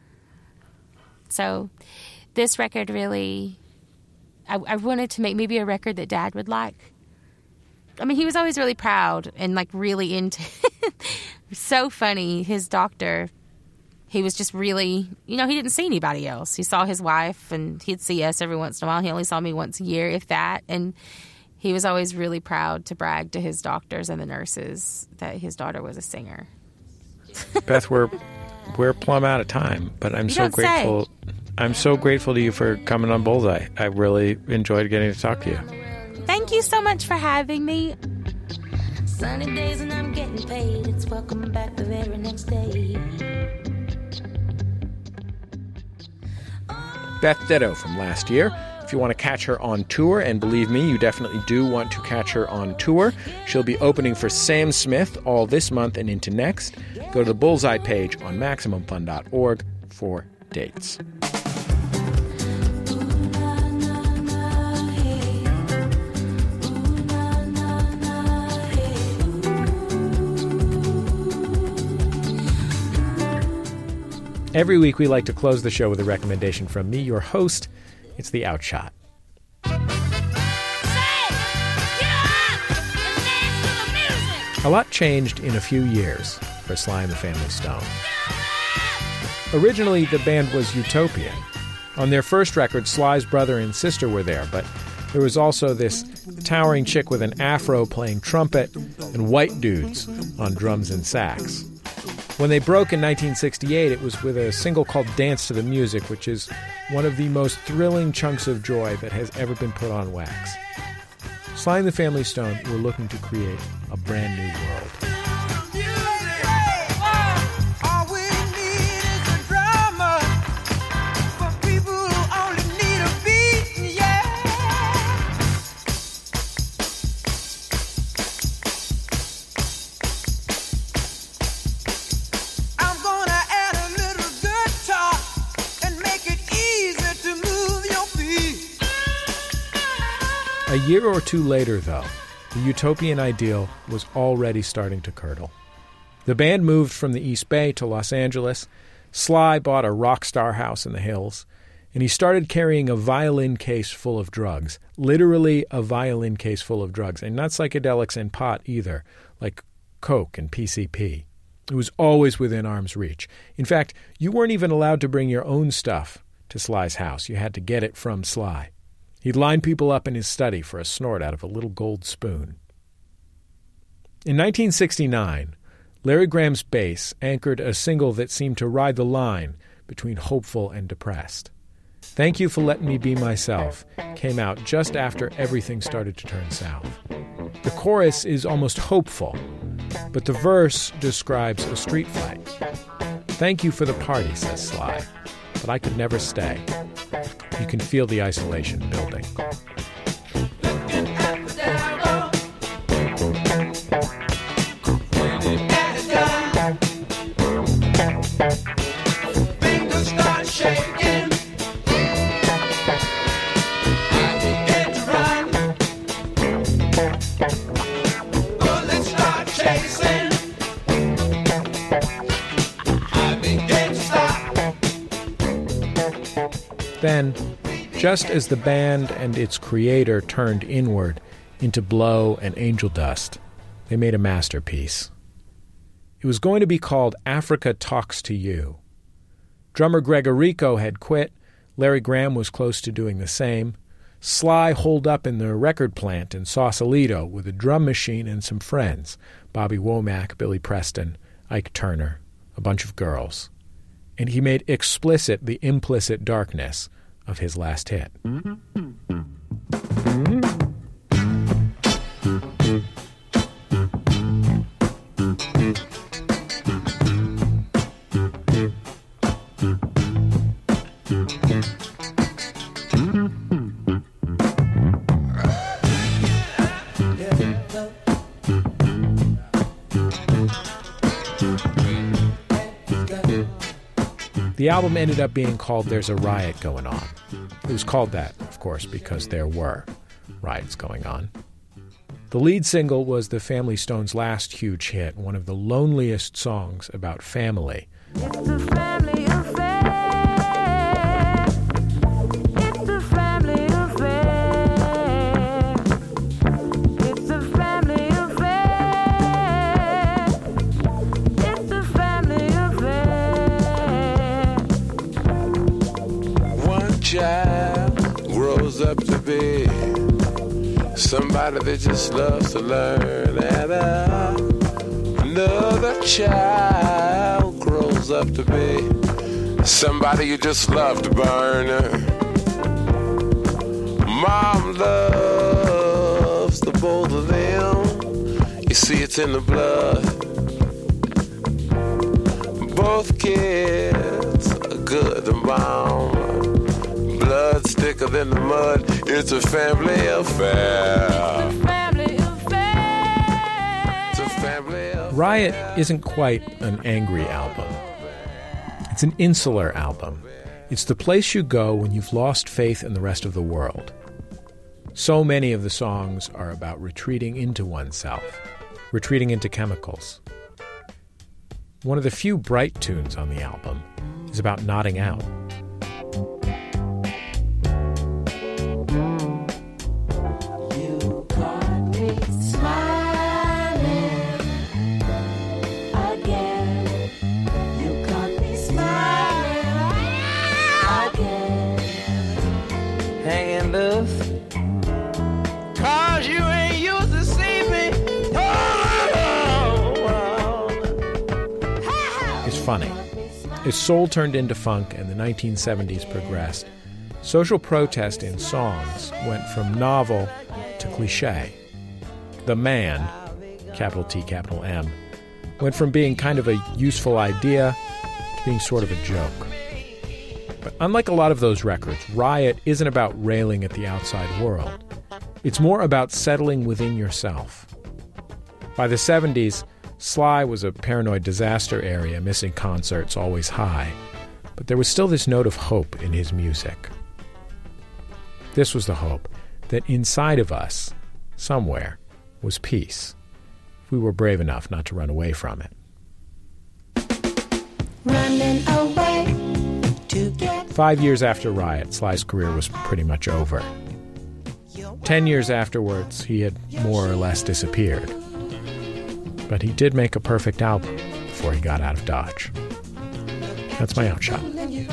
So this record really, I, I wanted to make maybe a record that Dad would like. I mean, he was always really proud and like really into so funny. His doctor, he was just really, you know, he didn't see anybody else. He saw his wife, and he'd see us every once in a while. He only saw me once a year, if that. And he was always really proud to brag to his doctors and the nurses that his daughter was a singer. Beth, we're we're plumb out of time, but I'm You so don't say. grateful. I'm so grateful to you for coming on Bullseye. I really enjoyed getting to talk to you. Thank you so much for having me. Sunny days and I'm getting paid. It's welcome back the very next day. Beth Ditto from last year. If you want to catch her on tour, and believe me, you definitely do want to catch her on tour, she'll be opening for Sam Smith all this month and into next. Go to the Bullseye page on Maximum Fun dot org for dates. Every week we like to close the show with a recommendation from me, your host. It's the Outshot. A lot changed in a few years for Sly and the Family Stone. Originally, the band was Utopian. On their first record, Sly's brother and sister were there, but there was also this towering chick with an afro playing trumpet and white dudes on drums and sax. When they broke in nineteen sixty-eight, it was with a single called Dance to the Music, which is one of the most thrilling chunks of joy that has ever been put on wax. Sly and the Family Stone were looking to create a brand new world. A year or two later, though, the utopian ideal was already starting to curdle. The band moved from the East Bay to Los Angeles. Sly bought a rock star house in the hills, and he started carrying a violin case full of drugs, literally a violin case full of drugs, and not psychedelics and pot either, like coke and P C P. It was always within arm's reach. In fact, you weren't even allowed to bring your own stuff to Sly's house. You had to get it from Sly. He'd line people up in his study for a snort out of a little gold spoon. In nineteen sixty-nine, Larry Graham's bass anchored a single that seemed to ride the line between hopeful and depressed. Thank You for Letting Me Be Myself came out just after everything started to turn south. The chorus is almost hopeful, but the verse describes a street fight. Thank you for the party, says Sly, but I could never stay. You can feel the isolation building. Looking at the devil. Dixieland. I begin to stop. Then, just as the band and its creator turned inward into Blow and Angel Dust, they made a masterpiece. It was going to be called Africa Talks to You. Drummer Gregorico had quit. Larry Graham was close to doing the same. Sly holed up in the record plant in Sausalito with a drum machine and some friends, Bobby Womack, Billy Preston, Ike Turner, a bunch of girls. And he made explicit the implicit darkness of his last hit. The album ended up being called There's a Riot Going On. It was called that, of course, because there were riots going on. The lead single was the Family Stone's last huge hit, one of the loneliest songs about family. It's a family affair. It's a family affair. It's a family affair. It's a family affair. One child grows up to be somebody that just loves to learn, and uh, another child grows up to be somebody you just love to burn. Mom loves the both of them. You see, it's in the blood. Both kids are good and bound. Blood's thicker than the mud. It's a family affair. It's a family affair. It's a family affair. Riot isn't quite an angry album. It's an insular album. It's the place you go when you've lost faith in the rest of the world. So many of the songs are about retreating into oneself, retreating into chemicals. One of the few bright tunes on the album is about nodding out. Cause you ain't used to see me. Oh, oh, oh. It's funny. As soul turned into funk and the nineteen seventies progressed, social protest in songs went from novel to cliche. The man, capital T, capital M, went from being kind of a useful idea to being sort of a joke. But unlike a lot of those records, Riot isn't about railing at the outside world. It's more about settling within yourself. By the seventies, Sly was a paranoid disaster area, missing concerts, always high. But there was still this note of hope in his music. This was the hope that inside of us, somewhere, was peace, if we were brave enough not to run away from it. Running away to get. Five years after Riot, Sly's career was pretty much over. Ten years afterwards, he had more or less disappeared. But he did make a perfect album before he got out of Dodge. That's my outshot.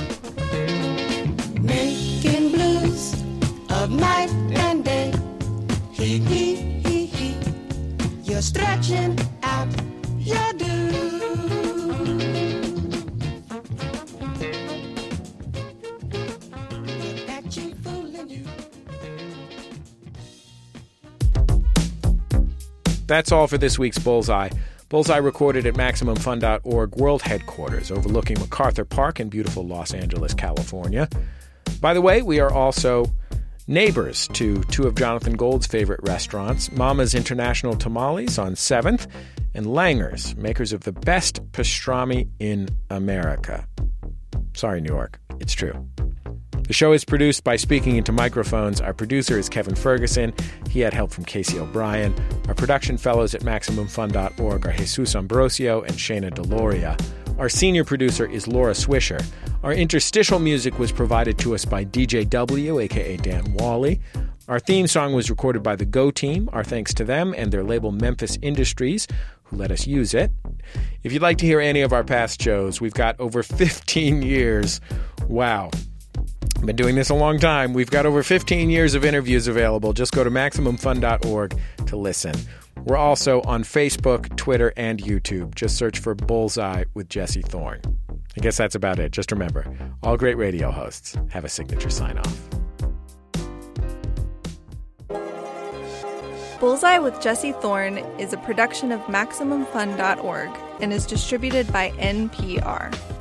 Making blues of night and day. He, he, he, he. You're stretching out your dues. That's all for this week's Bullseye. Bullseye recorded at Maximum Fun dot org World Headquarters, overlooking MacArthur Park in beautiful Los Angeles, California. By the way, we are also neighbors to two of Jonathan Gold's favorite restaurants, Mama's International Tamales on seventh, and Langer's, makers of the best pastrami in America. Sorry, New York. It's true. The show is produced by Speaking Into Microphones. Our producer is Kevin Ferguson. He had help from Casey O'Brien. Our production fellows at Maximum Fun dot org are Jesus Ambrosio and Shayna Deloria. Our senior producer is Laura Swisher. Our interstitial music was provided to us by D J W, a k a. Dan Wally. Our theme song was recorded by the Go Team. Our thanks to them and their label Memphis Industries, who let us use it. If you'd like to hear any of our past shows, we've got over fifteen years. Wow. I've been doing this a long time. We've got over fifteen years of interviews available. Just go to Maximum Fun dot org to listen. We're also on Facebook, Twitter, and YouTube. Just search for Bullseye with Jesse Thorne. I guess that's about it. Just remember, all great radio hosts have a signature sign-off. Bullseye with Jesse Thorne is a production of Maximum Fun dot org and is distributed by N P R.